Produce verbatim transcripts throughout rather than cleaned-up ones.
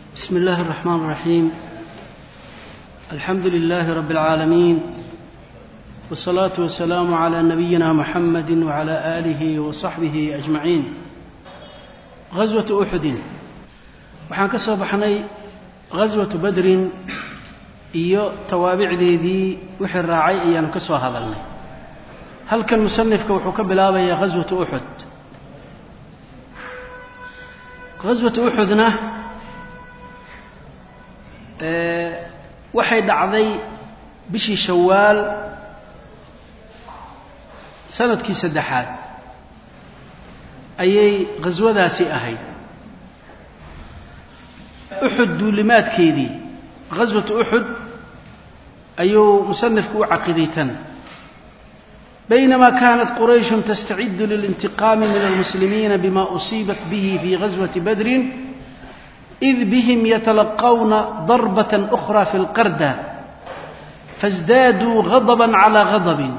بسم الله الرحمن الرحيم. الحمد لله رب العالمين، والصلاة والسلام على نبينا محمد وعلى آله وصحبه أجمعين. غزوة أحد waxaan ka soo baxnay غزوة بدر iyo tawaabicdeedii wixii raacay ayaan ka soo hadalnay. halkan musannifka wuxuu ka bilaabayaa غزوة أحد. غزوة أحدna waxay dhacday bishii shawaal sanadkii saddexaad ayay qaswadaasi ahayd. uxud duulimaadkeedii qaswatu uxud ayuu musannifku u caqiidaytan بينما كانت قريش تستعد للانتقام من المسلمين بما أصيبت به في غزوة بدر إذ بهم يتلقون ضربة أخرى في القردة فازدادوا غضبا على غضب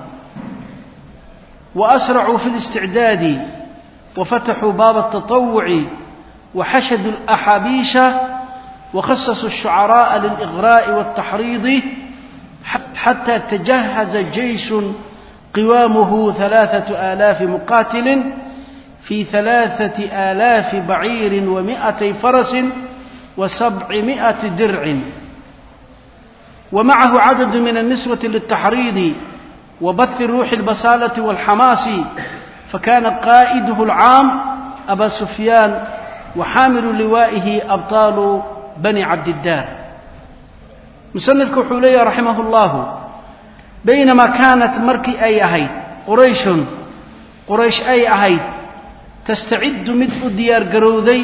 وأسرعوا في الاستعداد وفتحوا باب التطوع وحشدوا الأحابيش وخصصوا الشعراء للإغراء والتحريض حتى تجهز جيش قوامه ثلاثة آلاف مقاتل في ثلاثة آلاف بعير ومائتي فرس وسبعمائة درع، ومعه عدد من النسوة للتحريض وبث روح البسالة والحماس، فكان قائده العام أبا سفيان وحامل لوائه أبطال بني عبد الدار. مسند كحولي رحمه الله بينما كانت مركي أي أهيد قريش قريش أي أهيد تستعد مدء ديار قروذي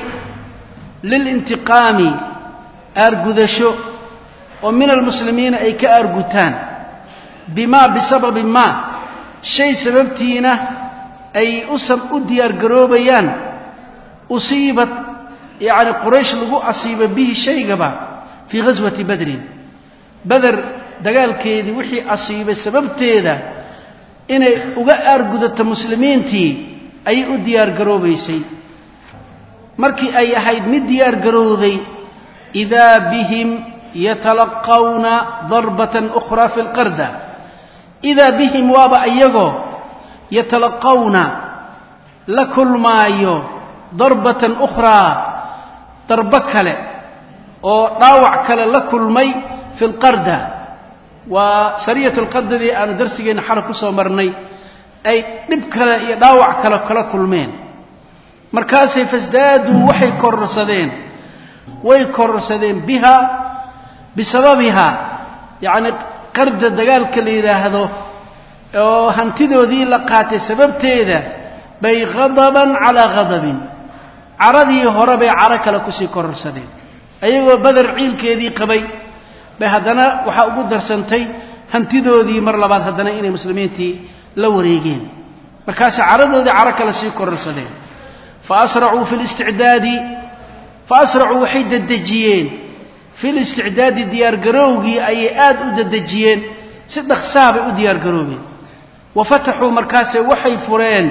للانتقام أرقذشو ومن المسلمين أي كأرقتان بما بسبب ما شيء سببتينه أي أسم ديار قروبيان أصيبت يعني قريش لغو أصيب به شيء قبا في غزوة بدر. بدر dagaalkeedii wixii asiibay sababteeda inay uga argudato muslimiintii ay u diyaar garoobaysay. markii ay ahayd mid diyaar garowday idaa bihim yatalaqawna darbatan ukhra fi alqarda. idaa bihim waaba ayagoo yatalaqawna la kulmaayo darbatan ukhraa darbo kale oo dhaawac kale la kulmay fi alqarda. وسرية القرد دي أنا درسينا حركة سومرني أي نبكلا يداوع كلا كلا كل مين مركاسي فازدادوا وحي كرسدين ويكرسدين بها بسببها يعني قرد الدجال كليرا هذا هنتدو ذي لقاتي سبب تيدا بي غضبا على غضب عرضي هربي عرك لكسي كرسدين أيوة بدر عيل كيدي قبي بهدنا وحا ugu darsantay hantidoodii mar labaad hadana inay muslimiintii la wareegeen markaas caradoodii caraka la sii kororsadeen fa asra'u fil isti'daadi fa asra'u waxay dadajiyeen fil isti'daadi diyaar garowgii ay aad u dadajiyeen si dhaqsaab u diyaar garoobeen wa fatahu markaas waxay fureen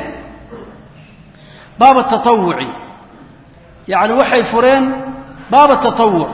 baab at-tatawwu'i yaani waxay fureen baab at-tatawwu'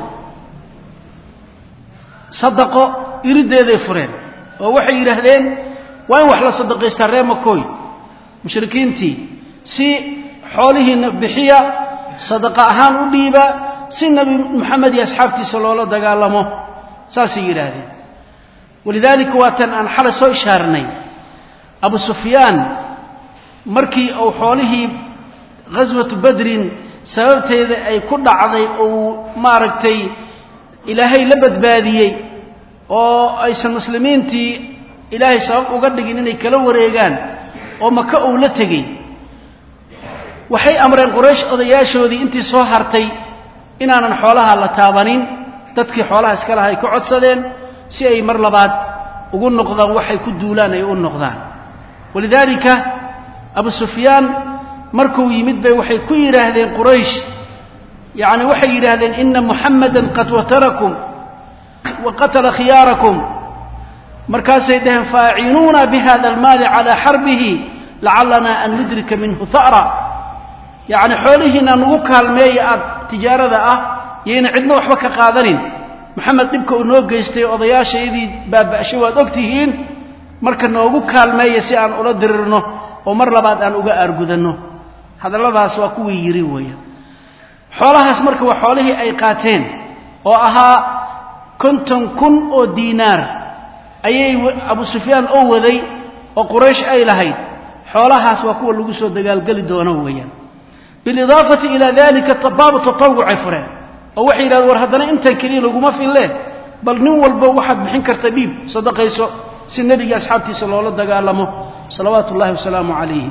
صدقوا يريد هذا يفرين ووحي يرهدين وين وحلا صدق يسترين مكوي مشركين تي سي حوله بحية صدقاء هان وديبا سي النبي محمد يا أصحابتي صلى الله عليه وسلم دقالمه ساسي يرهدين. ولذلك واتن أن حلسوا إشارني أبو سفيان مركي أو حوله غزوة بدر سببت أي كل عضي أو ماركتي ilaahay la badbaadiyay oo aysan muslimiintii ilaahay sabab uga dhigin inay kala wareegaan oo maka uu la tagay. waxay amreen quraysh odayaashoodii intii soo hartay inaanan xoolaha la taabanin. dadkii xoolaha iska lahay ku codsadeen si ay mar labaad ugu noqdaan waxay ku duulaan ay u noqdaan. walidaalika abu sufyaan markuu yimid bay waxay ku yiraahdeen quraysh يعني وحي يرهدين إن محمدا قد وتركم وقتل خياركم مركز يدهم فاعينونا بهذا المال على حربه لعلنا أن ندرك منه ثأرا. يعني حولهنا نوكها المية تجارة yeena cidna waxba ka qaadanin maxamed dibka uu noo geystay odayaasheedii baabashay waad ogtihiin marka noogu kaalmeeyo si aan ula dirirno oo mar labaad aan uga aargudanno hadalladaas waa kuwii yiri weeyaan xoolahaas marka waa xoolihii ay qaateen oo ahaa konton kun oo diinaar ayay Abu Sufyaan oo waday oo Quraysh ay lahayd xoolahaas waa kuwa lagu soo dagaalgali doono weeyaan bilidaafati ila dhalika tabab tatawwu ifran oo waxay yiraahdeen war hadana inta kaliya lagu ma fileen bal nin walba waxaad bixin kartaa dhiib sadaqayso si nabiga asxaabtiisa loola dagaalamo salawaatullaahi wasalaamu alayhi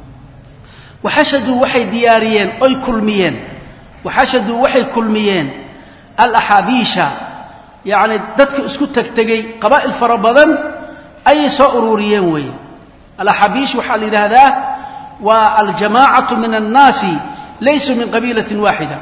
وحشدوا وحي دياريين أي كلميين وحشدوا وحي كلميين الأحابيشة يعني دتك اسكتك تجي قبائل فربضان أي سأروريين وي الأحابيش وحال هذا والجماعة من الناس ليسوا من قبيلة واحدة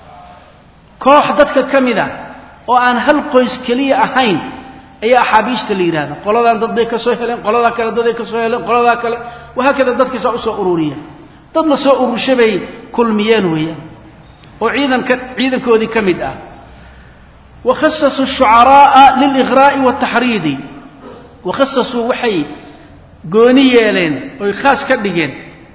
كوح دتك كمذا وأن هل قيس كلية أهين أي أحابيش تلير هذا قال ذا ضدك سهلا قال ذا كلا ضدك سهلا قال ذا كلا وهكذا دتك سأروريين dadna soo urushabay kulmiyeen weeyaan oo ciidanka ciidankoodii kamid ah وخصصوا الشعراء للإغراء والتحريض وخصصوا وحي gooniyeeleen oo khaas ka dhigeen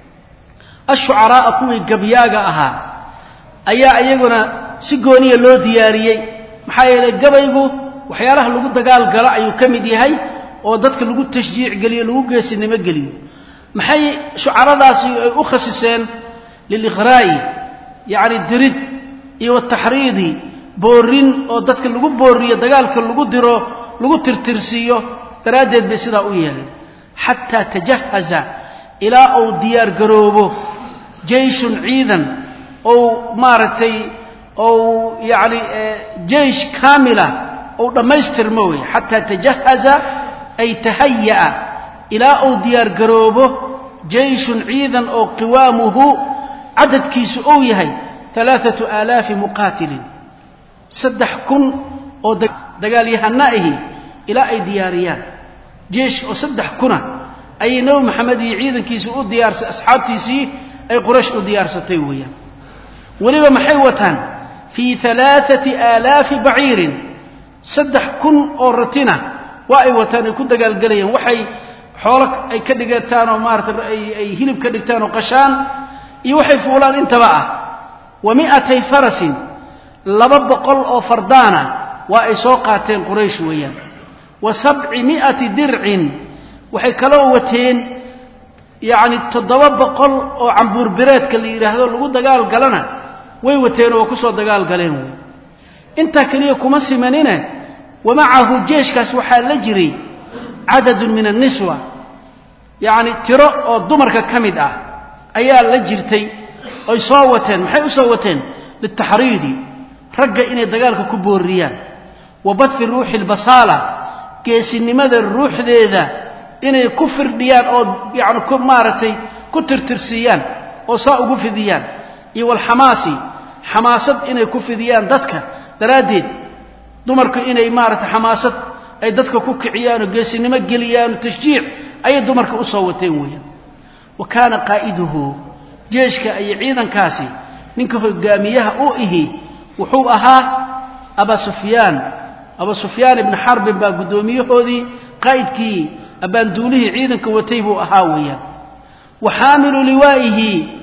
الشعراء kuwii gabyaaga ahaa ayaa ayaguna si gooniye loo diyaariyay maxaa yeelay gabaygu waxyaalaha lagu dagaal galo ayuu kamid yahay oo dadka lagu tashjiic galiyo lagu geesinimo galiyo maxay shucaradaasi ay u khasiseen lilighra'i yaani dirid iyo taxriidi boorin oo dadka lagu booriyo dagaalka lagu diro lagu tirtirsiyo daraadeed bay sida u yeeleen hatta tajahaza ila oo diyaar garoobo jeyshun ciidan oo maaratay oo yaani jeysh kaamila oo dhamaystirmo way hatta tajahaza ay tahayya إلى أو ديار قروبه جيش عيدا أو قوامه عدد كيس أويهي ثلاثة آلاف مقاتل سدح كن أو دقالي هنائه إلى أي دياريان جيش أو سدح كنا أي نوم محمد عيدا كيس أو ديار أصحاب تيسي أي قرش أو ديار ستيويا ولما محيوة في ثلاثة آلاف بعير سدح كن أو رتنا وأيوة يكون دقال قليا وحي حولك أي كدقتان ومارت أي أي هلب كدقتان وقشان يوحي فولان انتبع ومئتي فرس لبب قل أو فردانا وإسوقاتين قريش ويا وسبعمائة درع وحي كلوتين يعني تضرب قل أو عنبور بريت كاللي هذا اللي قد قال قالنا ويوتين وكسر دقال قالين انت كليكم مسمنين ومعه جيش كاس وحال لجري عدد من النسوة يعني ترى الضمر كمدة أيال لجرتي أي صوتين محي صوتين للتحريض رجع إني دجالك كبور الريال وبث الروح البصالة كيس إن ماذا الروح ذا إني كفر ديان أو يعني كم مارتي كتر ترسيان أو صاؤ في ديان إيوه الحماسي حماسة إني كفر ديان ذاتك دراديد ضمرك إني مارت حماسة أي دتك كوك عيان وجالسين مجليان وتشجيع أي دمرك أصوتين ويا وكان قائده جيشك أي عيدا كاسي منك جاميها أوئه وحوبها أبا سفيان أبا سفيان بن حرب باقدوميه هذي قائدك أبان دونه عيدا كوتيبه أهاويا وحامل لوائه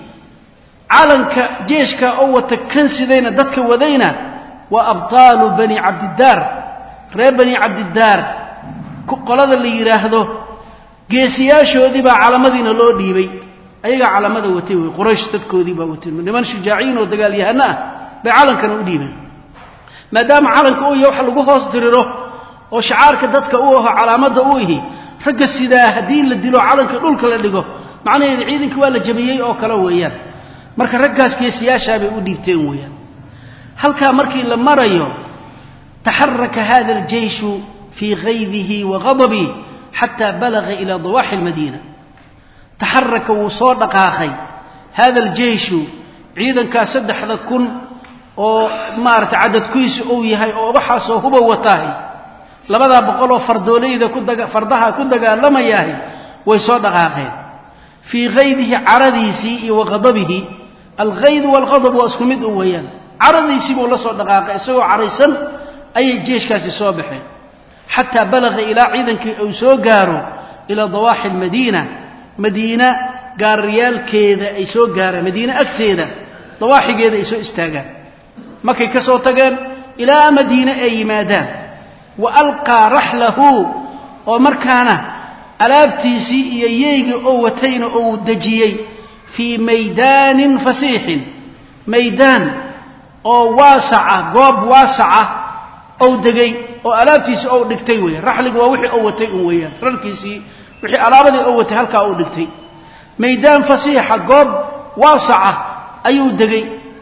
علنك جيشك أو تكنس دينا دتك ودينا وأبطال بني عبد الدار reer bani cabdidaar qolada la yiraahdo geesiyaashoodii baa calaamadiina loo dhiibay ayaga calaamada watay way quraysh dadkoodii baa watay niman shujaaciin oo dagaalyahana bay calankan u dhiibeen maadaama calanka uu yahay wax lagu hoos diriro oo shacaarka dadka uu ahaa calaamada uu yahay ragga sidaa hadii la dilo calanka dhulka la dhigo macnaheedu ciidanka waa la jabiyay oo kala weeyaan marka raggaas geesiyaasha bay u dhiibteen weeyaan halka markii la marayo تحرك هذا الجيش في غيظه وغضبه حتى بلغ إلى ضواحي المدينة تحرك وصادق أخي هذا الجيش عيدا كاسد حذا كن أو مارت عدد كويس أوي هاي أو بحث وهو وتاهي لبدا بقولوا فردولي إذا كنت فردها كنت قال لما ياهي ويصادق أخي في غيظه عرضه سيء وغضبه الغيظ والغضب وأسكمد أويان caradiisii buu la soo dhaqaaqay isagoo caraysan ayay jeeshkaasi soo baxeen xataa balaga ilaa ciidankii uu soo gaaro ila dawaaxi almadiina madiina gaariyaalkeeda ay soo gaareen madiina agteeda dawaaxigeeda ay soo istaagaan markay ka soo tageen ilaa madiina ay yimaadaan wa alqaa rahlahu oo markaana alaabtiisii iyo yeeyga oo watayna oo dajiyay fi maydaanin fasiixin maydaan oo waasaca goob waasaca oo degay oo alaabtiisii oo dhigtay weey raxligu waa wixii oo watay un weeyaan rarkiisii wixii alaabadii oo watay halka oo dhigtay maydaan fasiixa goob waasaca ayuu degay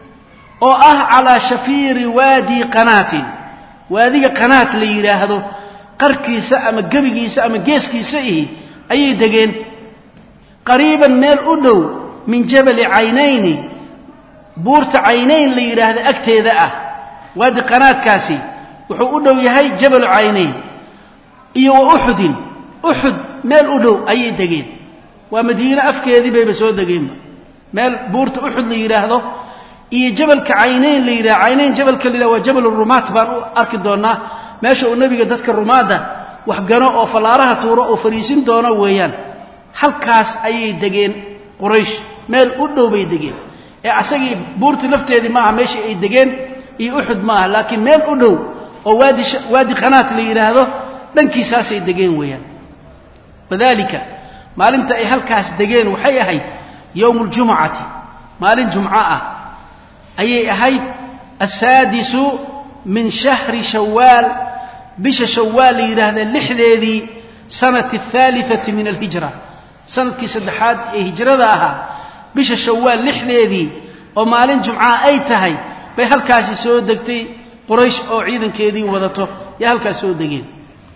oo ah ala shafiiri waadi qanaatin waadiga qanaat la yiraahdo qarkiisa ama gabigiisa ama geeskiisa ii ayay degeen qariiban meel u dhow min jabal aynayni buurta aynayn la yiraahdo agteeda ah waadi qanaatkaasi wuxuu u dhow yahay jabal aynayn iyo uhudin uhud meel u dhow ayay degeen waa madiina afkeedii bay soo degeen meel buurta uhud la yiraahdo iyo jabalka aynayn la yiraahdo aynayn jabalka la waa jabal rumaat baan u arki doonaa meesha uu nabiga dadka rumaada wax gano oo falaaraha tuuro oo fariisin doono weeyaan halkaas ayay degeen quraysh meel u dhow bay degeen ee asagii buurta lafteedii ma aha meesha ay degeen iyo uhud ma aha laakiin meel u dhow oo waadi waadi qanaat la yiraahdo dhankiisaas ay degeen weeyaan wadaalika maalinta ay halkaas degeen waxay ahayd yawmul jumu'ati maalin jumca ah ayay ahayd as-saadisu min shahri shawwal bisha shawwal yiraahdo lixdeedii sanati thalithati min al-hijra sanadkii saddexaad ee hijrada ahaa bisha shawwal lixdeedii oo maalin jumca ay tahay bay halkaas soo degtay quraysh oo ciidankeedii wadato ya halkaas soo degeen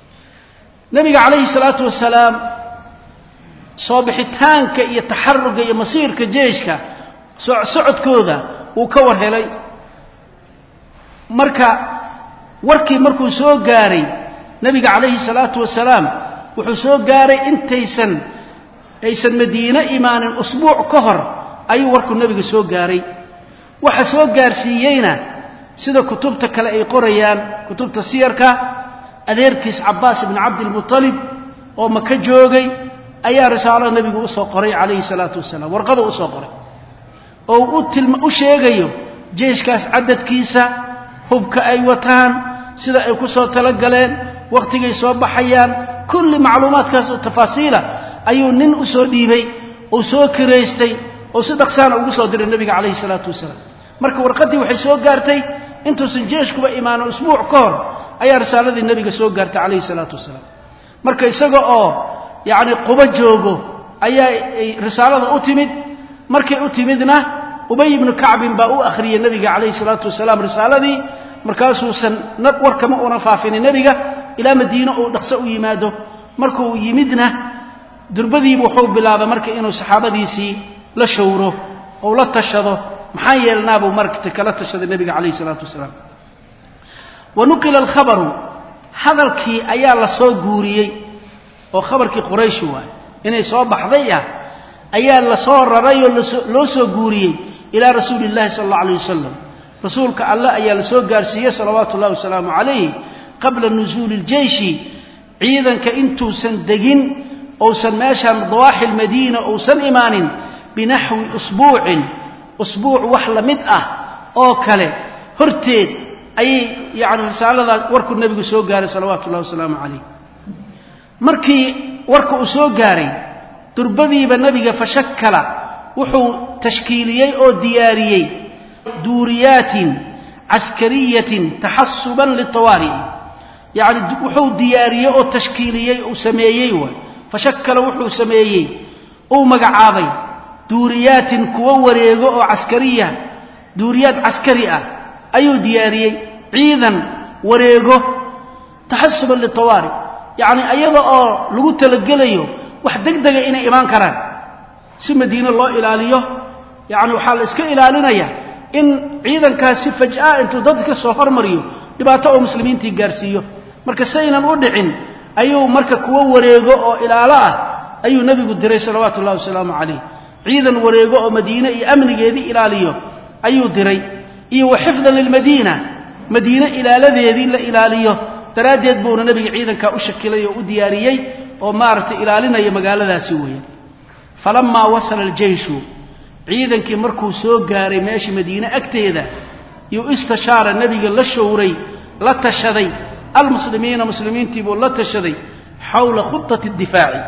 nabiga kaleey salaatu wasalaam soo bixitaanka iyo taxarruga iyo masiirka jeeshka socodkooda uu ka warhelay marka warkii markuu soo gaaray nabiga kaleey salaatu wasalaam wuxuu soo gaaray intaysan aysan madiina imaanin usbuuc ka hor ayuu warku nabiga soo gaaray waxa soo gaarsiiyayna sida kutubta kale ay qorayaan kutubta siyarka adeerkiis Abbaas ibn Abd al-Muttalib oo maka joogay ayaa risaalo nabiga u soo qoray kaleey salaatu wasalaam warqada u soo qoray oo uu tilma u sheegayo jeeshkaas cadadkiisa hubka ay wataan sida ay ku soo tala galeen waqtigay soo baxayaan kulli macluumaadkaas oo tafaasiila ayuu nin u soo dhiibay oo soo kireystay oo si dhaqsaan ugu soo diray nabiga kaleey salaatu wasalaam marka warqadii waxay soo gaartay intuu san jeeshkuba iimaan usbuuc ka hor ayaa risaaladii nabiga soo gaartay kaleey salaatu wasalaam marka isaga oo yaani quba joogo ayaa risaalada u timid markay u timidna ubay ibn ka'b baa u akhriyay nabiga kaleey salaatu wasalaam risaaladii markaasuu san nad warkama una faafin nabiga ila madiina oo dhaqso u yimaado markuu yimidna durbadii wuxuu bilaabay markii inuu saxaabadiisii la shawro oo la tashado maxaa yeelnaa buu markii kala tashaday nabiga kaleey salaatu wasalaam ونقل الخبر هذا الكي أيا لسو قوريي وخبر كي قريش هو إنه سوى بحضية أيا لسو ررأي لسو قوريي إلى رسول الله صلى الله عليه وسلم رسولك الله أيا لسو قارسية صلوات الله وسلامه عليه قبل نزول الجيش عيدا كإنتو سندقين أو سنماشا ضواحي المدينة أو سن إيمان بنحو أسبوع أسبوع وحل مدأة أو كله هرتيد أي يعني رسالة ورك النبي سو قاري صلوات الله وسلامه عليه مركي ورك سو قاري تربذي بالنبي فشكل وحو تشكيليي أو دياريي دوريات عسكرية تحسبا للطوارئ يعني وحو دياريي أو تشكيليي أو سمييي فشكل وحو سمييي أو مقعابي دوريات كووريغو أو عسكرية دوريات عسكرية أيو دياريي عيدا وريغو تحسبا للطوارئ يعني أيضا أو لغو تلقليو واحد دقدق إنا إيمان كران سي مدينة الله إلاليه يعني وحال إسكا إلالينيا إن عيدا كاسي فجأة انتو ضدك الصفر مريو لباتاو مسلمين تيقارسيو مركا سينا نودعين أيو مركا كوا وريغو أو إلالاه أيو نبي قدري صلوات الله وسلامه عليه عيدا وريغو أو مدينة أمني يدي إلاليه أيو دري iyo xifdan lilmadiina madiina ilaaladeedii la ilaaliyo daraadeed buu nabiga ciidanka u shakilay oo u diyaariyay oo maartay ilaalinaya magaaladaasi weeyaan falamma wasala aljeyshu ciidankii markuu soo gaaray meeshii madiina agteeda iyo istishaara nabiga la showray la tashaday almuslimiina muslimiintii buu la tashaday xawla khutati difaaci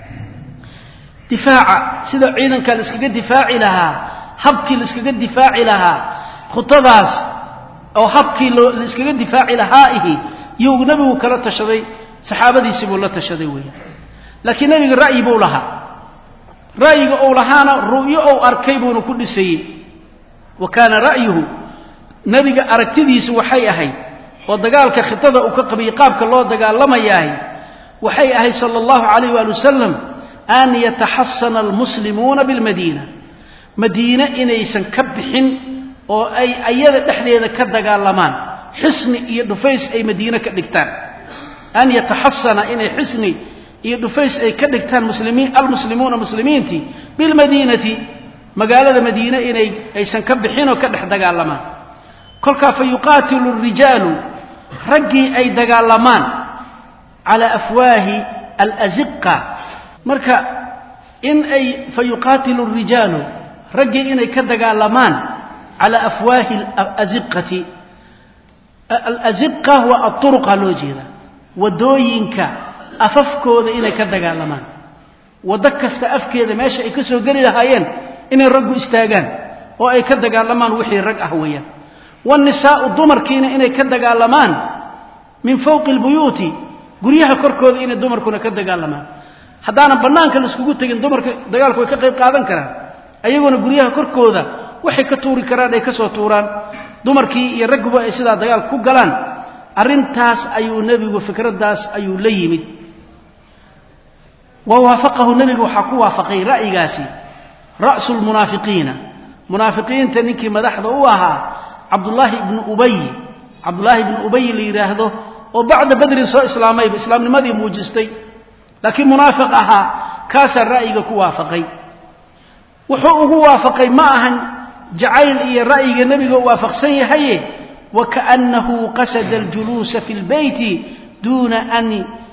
difaaca sida ciidanka la iskaga difaaci lahaa habkii la iskaga difaaci lahaa khutadaas oo habkii la iskaga difaaci lahaa ihi yuu nabigu kala tashaday saxaabadiisii buu la tashaday weeyaan laakiin nabiga ra'yi buu lahaa ra'yiga uu lahaana ru'yo uu arkay buu ku dhisay wa kana ra'yuhu nabiga aragtidiisu waxay ahayd oo dagaalka khitada uu ka qabay qaabka loo dagaalamayahay waxay ahayd sallallahu alayhi wa sallam an yatahassana almuslimuuna bilmadina madina inaysan ka bixin oo ay ayada dhexdeeda ka dagaalamaan xisni iyo dhufays ay madiina ka dhigtaan an yatahassana inay xisni iyo dhufays ay ka dhigtaan muslimiin almuslimuuna muslimiinti bil madinati magaalada madiina inay aysan ka bixin oo ka dhex dagaalamaan kolka fa yuqatilu ar-rijalu raggi ay dagaalamaan ala afwahi al-azqa marka in ay fa yuqatilu ar-rijalu raggi inay ka dagaalamaan ala afwahi al-azqati al-azqa huwa at-turuqa loo jeeda wadooyinka afafkooda inay ka dagaalamaan wada kasta afkeeda meesha ay ka soo gali lahaayeen inay raggu istaagaan oo ay ka dagaalamaan wixii rag ah weeyaan wan nisaa dumarkiina inay ka dagaalamaan min fawqi albuyuti guryaha korkooda inay dumarkuna ka dagaalamaan hadana banaanka la iskugu tagin dumarka dagaalku way ka qayb qaadan karaan ayaguna guryaha korkooda waxay ka tuuri karaan ay ka soo tuuraan dumarkii iyo ragguba ay sida dagaal ku galaan arintaas ayuu nabigu fikradaas ayuu la yimid ووافقه النبي وحكوا وافقي رأيغاسي رأس المنافقين منافقين تنكي مدحض أوها عبد الله بن أبي عبد الله بن أبي اللي يراهده وبعد بدر صلى إسلامي بإسلام لماذا موجستي لكن منافقها كاسر رأيغ كوافقي وحوه وافقي معهن جعيل إيا رأيغ النبي وافق سيهيه وكأنه قصد الجلوس في البيت دون أن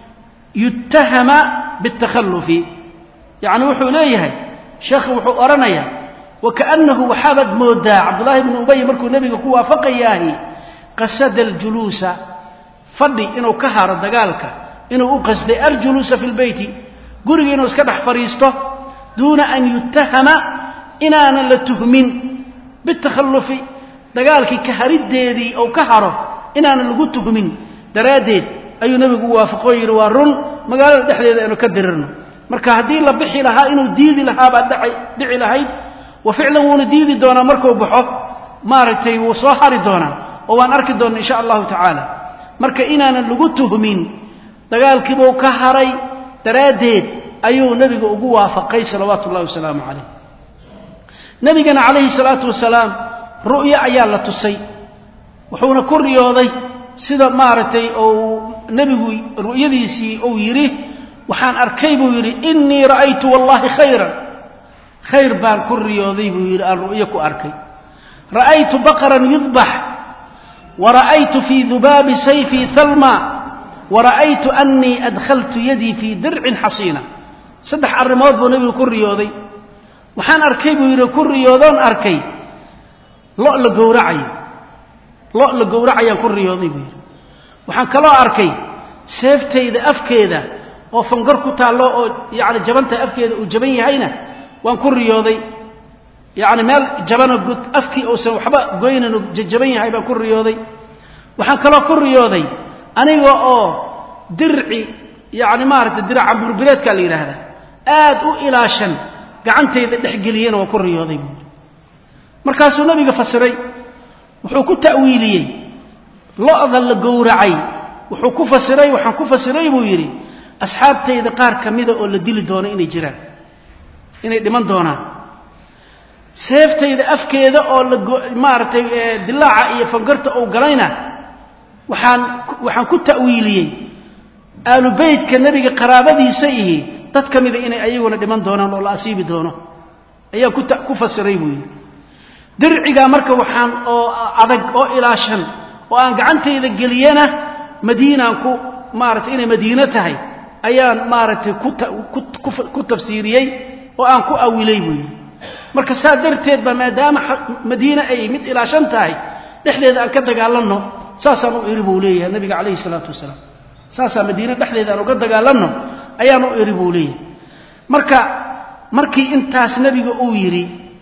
يتهم بالتخلف يعني وحو ليه شيخ وحو أرنيا وكأنه حابد مودا عبد الله بن أبي مركو النبي كوا فقياه قصد الجلوس فضي إنه كهر الدقالك إنه قصد الجلوس في البيت قرق إنه اسكدح فريسته دون أن يتهم إنانا لتهمين بالتخلف دقالك كهرد ديدي أو كهره إنانا لقتهمين دراديد أي نبي كوا فقير ورن magaalada dhexdeeda inuu ka dirirno marka hadii la bixi lahaa inuu diidi lahaa baa dhacay dhici lahayd wa ficlan wuu diidi doona markuu baxo maartay wuu soo hari doona oo waan arki doona insha Allah taala marka inaana lagu tuhmin dagaalkiiba uu ka haray daraadeed ayuu nabiga ugu waafaqay sallallahu alayhi wasallam nabigana alayhi salatu wasalam ru'ya ayaa la tusay wuxuuna ku riyooday sida maartay oo nabigu ru'yadiisi oo yiri waxaan arkay buu yiri inni ra'aytu wallahi khayran khayr baan ku riyooday buu yiri aan ru'yo ku arkay ra'aytu baqaran yudbah wa ra'aytu fi dhubab sayfi thalma wa ra'aytu anni adkhaltu yadi fi dir'in hasina saddex arrimood buu nabigu ku riyooday waxaan arkay buu yiri ku riyoodan arkay lo la gowracay lo la gowracay ku riyooday buu waxaan kala arkay seeftayda afkeeda oo fangar ku taalo oo yaani jabanta afkeeda uu jaban yahayna waan ku riyooday yaani meel jabana gud afkii oo san waxba goynano jaban yahay baan ku riyooday waxaan kala ku riyooday aniga oo dirci yaani maarta diraca burbureedka la yiraahdo aad u ilaashan gacantayda dhaxgeliyeen oo ku riyooday markaas uu nabiga fasiray wuxuu ku ta'wiiliyay lo'da la gowracay wuxuu ku fasiray waxaan ku fasiray buu yiri asxaabtayda qaar kamida oo la dili doono inay jiraan inay dhiman doonaan seeftayda afkeeda oo la maartay dilaaca iyo fangarta oo galayna waxaan waxaan ku ta'wiiliyay aalu baytka nabiga qaraabadiisa ihi dad kamida inay ayaguna dhiman doonaan oo la asiibi doono ayaa ku ku fasiray buu yiri dirciga marka waxaan oo adag oo ilaashan oo aan gacantayda geliyana madiinaan ku maartay inay madiina tahay ayaan maartay ku ku tafsiiriyay oo aan ku awilay weey marka saadarteed ba maadaama madiina ay mid ilaashan tahay dhexdeeda aan ka dagaalano saasaan u iri buu leeyahay nabiga kaleey salaatu wasalaam saasa madiina dhexdeeda aan uga dagaalano ayaan u iri buu leeyahay marka markii intaas nabiga uu yiri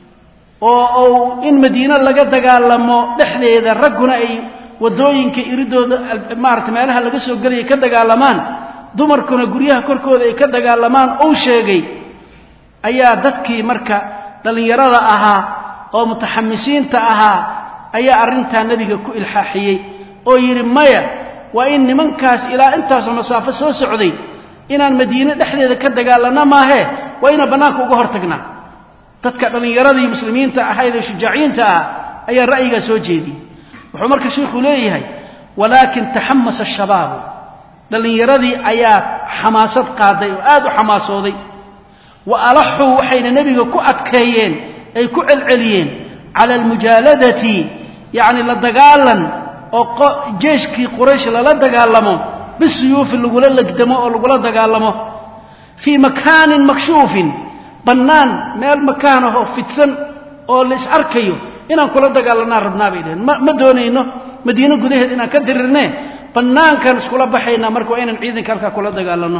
oo in madiina laga dagaalamo dhexdeeda raguna ay wadooyinka iridooda maartay meelaha laga soo galay ka dagaalamaan dumarkuna guryaha korkooda ay ka dagaalamaan oo sheegay ayaa dadkii marka dhalinyarada ahaa oo mutaxammisiinta ahaa ayaa arinta nabiga ku ilxaaxiyay oo yiri maya waa in nimankaas ilaa intaas masaafo soo socday inaan madiina dhexdeeda ka dagaalana maahe waa ina banaanka uga hortagnaa dadka dhalinyaradii muslimiinta ahayd ee shujaaciinta ah ayaa ra'yiga soo jeediyay wuxuu marka sheekhu leeyahay walaakin tahammasa ash-shabaab dhalinyaradii ayaa xamaasad qaaday oo aad u xamaasooday wa alahu waxayna nabiga ku adkeeyeen ay ku celceliyeen ala al-mujaladati yaani la dagaalan oo jeeshkii quraysh la dagaalamo bisuyuf lagula lagdamo oo lagula dagaalamo fi makaanin makshufin banaan meel makaanaho fidsan oo la is arkayo inaan kula dagaalana rabnaa baydeen ma doonayno madiina gudaheed inaan ka dirirnay banaankan iskula baxayna marka inaan ciidanka halka kula dagaalano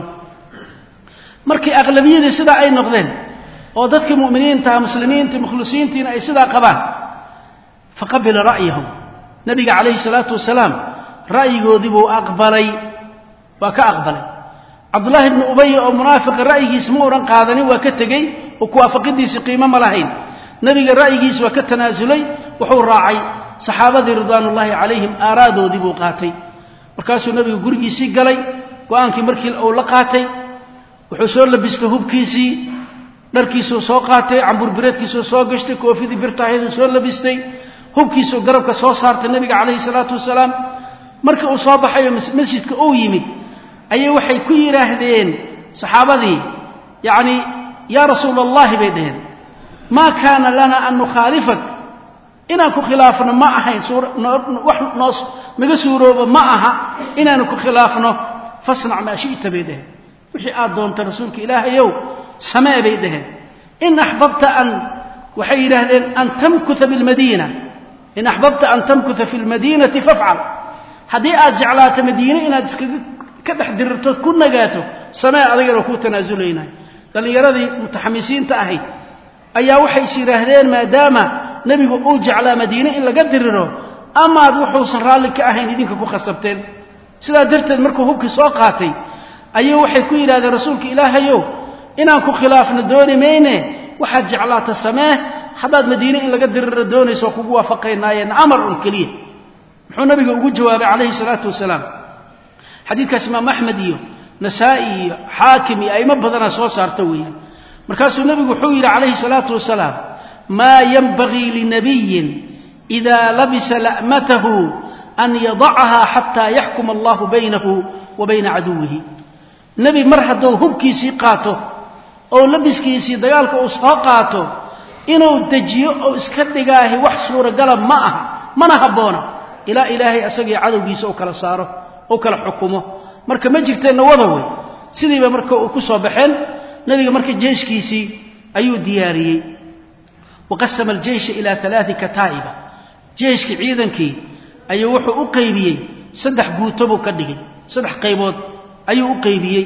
markii aqlabiyada sida ay noqdeen oo dadka muuminiinta muslimiinta mukhlisiinta ay sida qabaan faqabila ra'yahum nabiga kaleey salaatu wasalaam ra'yigoodii buu aqbalay waa ka aqbalay abdullah ibn ubay oo munaafiq ra'yigiisa ma oran qaadani waa ka tagay oo ku waafaqadiisa qiimo ma lahayn nabiga ra'yigiisa waa ka tanaasulay wuxuu raacay saxaabadii ridwaanullaahi calayhim aaraadoodii buu qaatay markaasuu nabiga gurigiisii galay go'aankii markii uu la qaatay wuxuu soo labistay hubkiisii dharkiisuu soo qaatay camburbireedkiisuu soo gashtay koofidii birtaahayda soo labistay hubkiisuu garabka soo saartay nabiga calayhi salaatu wasalaam markii uu soo baxay masjidka uu yimid ayay waxay ku yiraahdeen saxaabadii yaani ya rasuulullaahi bay dhaheen ma kaana lana an nukhalifak inaan ku khilaafno ma ahayn wax noos naga suurooba ma aha inaan ku khilaafno fasna ma shiita bay dhaheen wixii aad doonto rasuulka ilaahayow samee bay dhaheen in ahbabta an waxay yiraahdeen an tamkutha bil madiina in ahbabta an tamkutha fil madiinati faf'al hadii aad jeclaato madiina inaad iskaga ka dhaxdirto ku nagaato samee adigana ku tanaazuleynaa dhalinyaradii mutaxammisiinta ahayd ayaa waxay shiraahdeen maadaama nabigu uu jeclaa madiina in laga diriro ama aad wuxuu raali ka ahayn idinka ku qasabteen sida darteed markuu hubki soo qaatay ayuu waxay ku yiraahdeen rasuulka ilaahayow inaan ku khilaafna dooni meeyne waxa jeclaata samee hadaad madiina in laga diriro doonayso kugu waafaqaynayeen amar un kaliya muxuu nabiga ugu jawaabay calayhi salaatu wasalaam xadiidkaas imaam axmed iyo nasaa'i iyo xaakim iyo ayma badana soo saarta weeyaan markaasuu nabigu wuxuu yiri calayhi salaatu wasalaam ma yanbaghi linabiyyin idha labisa la'matahu an yad'aha hatta yahkum Allah baynahu wa bayna aduwwihi nabi mar haduu hubkiisi qaato oo labiskiisi dagaalka uu soo qaato inuu dajiyo oo iska dhigaahay wax suura galab ma aha mana haboona ila ilaahay asagii cadowgiisa oo kala saaro oo kala xukumo marka ma jirteen wada way sidiiba marka uu ku soo baxeen nabiga marka jeeshkiisi ayuu diyaariyay waqasama al-jaysh ila thalath kataiba jeeshki ciidankii ayuu wuxuu u qaybiyay saddex guutobo ka dhigay saddex qaybood ayuu u qaybiyay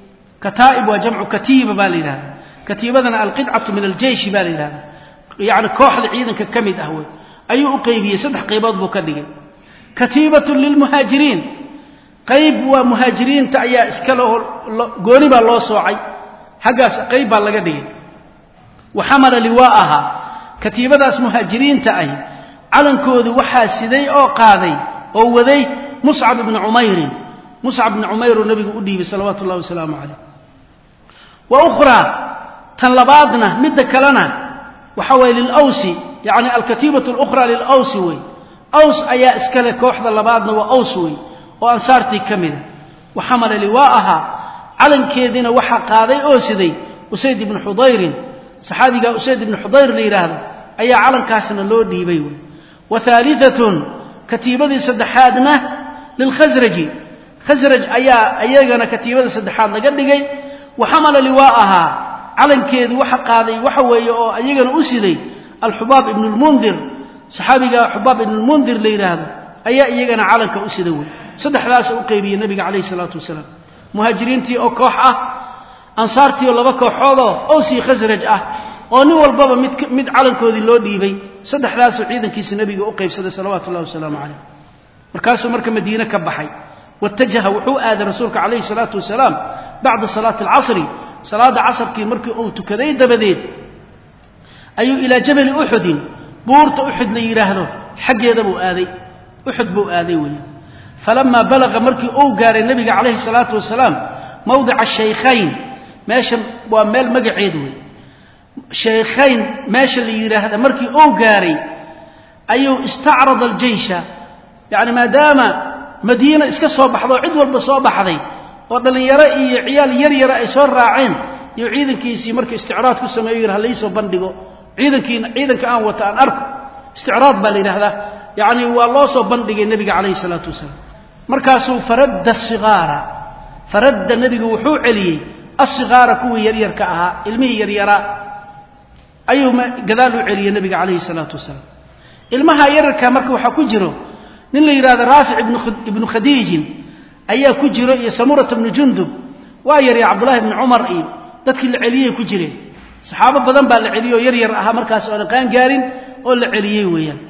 kataib wa jamcu katiba balina katibadana al-qid'atu min al-jaysh balina yaani kooxda ciidanka kamid ah way ayuu u qaybiyay saddex qaybood buu ka dhigay katibatu lil muhajirin qayb wa muhajirin ta ayaa iska gooni baa loo soocay hagaas qayb baa laga dhigay وحمل لواءها كتيبداس مهاجرين تاي calankoodu waxa siday oo qaaday oo waday Mus'ab ibn Umayr Mus'ab ibn Umayr nabiga u dhiibay sallallahu alayhi wasallam wa ukhra tan labaadna midda kalena waxa way lil awsi yaani al katibatu al ukhra lil awsi way aws ayaa iskale kooxda labaadna waa aws way oo ansaarti kamida wa hamala liwaaha calankeedina waxa qaaday oo siday Usayd ibn Hudayr saxaabiga Usayd ibn Hudayr la yiraahdo أي علن كاسنا لو ديبي وثالثة كتيبة سدحادنا للخزرج خزرج أيا أيانا كتيبة سدحادنا قد لقي وحمل لواءها علن كيد وحق هذه وحوي أيانا أسدي الحباب ابن المنذر صحابي حباب ابن المنذر ليرهب أيا أيانا علن كأسدوي صدح راس أقيبي النبي عليه الصلاة والسلام مهاجرين تي أو كوحة أنصار تي ولا بكو حوضه أو سي خزرج أه أو نول بابا مد مد علن كودي لو ديبي صدح راس عيدا كيس النبي أقيب صدى صلوات الله والسلام عليه مركاسه مركب مدينة كبحي واتجه وحو آذ رسولك عليه الصلاة والسلام بعد صلاة العصر صلاة عصر كي مركي أو تكذي دبديد أيو إلى جبل أحد بورت أحد ليرهده حق يدبو آذي أحد بو آذي ويا فلما بلغ مركي أو قال النبي عليه الصلاة والسلام موضع الشيخين ماشي ومال مقعيدوي شيخين ماشي اللي يرهده مركي أو قاري أيو استعرض الجيش يعني ما دام مدينة اسك صوبح ذو عدوى بصوبح ذي وضل يرى عيال يرى يرى يسور راعين يعيدن كيسي مركي استعراض في السماوير هل يسوا بندقو عيدن كي عيدن كأن وتأن أرك استعراض بالي هذا يعني والله سو بندق النبي عليه الصلاة والسلام مركاسو فرد الصغار فرد النبي وحو عليه الصغار كوي يرير كأها المي يريرا أيهما قدالوا علي النبي عليه الصلاة والسلام المها يركا مركو حكجرو nin la yiraahdo Raafi' ibn ibn Khadij ayaa ku jiro iyo Samurah ibn Jundub waa yari Abdullah ibn Umar iyo dadkii la celiyay ku jireen saxaabo badan baa la celiyo yar yar aha markaas oo qaan gaarin oo la celiyay weeyaan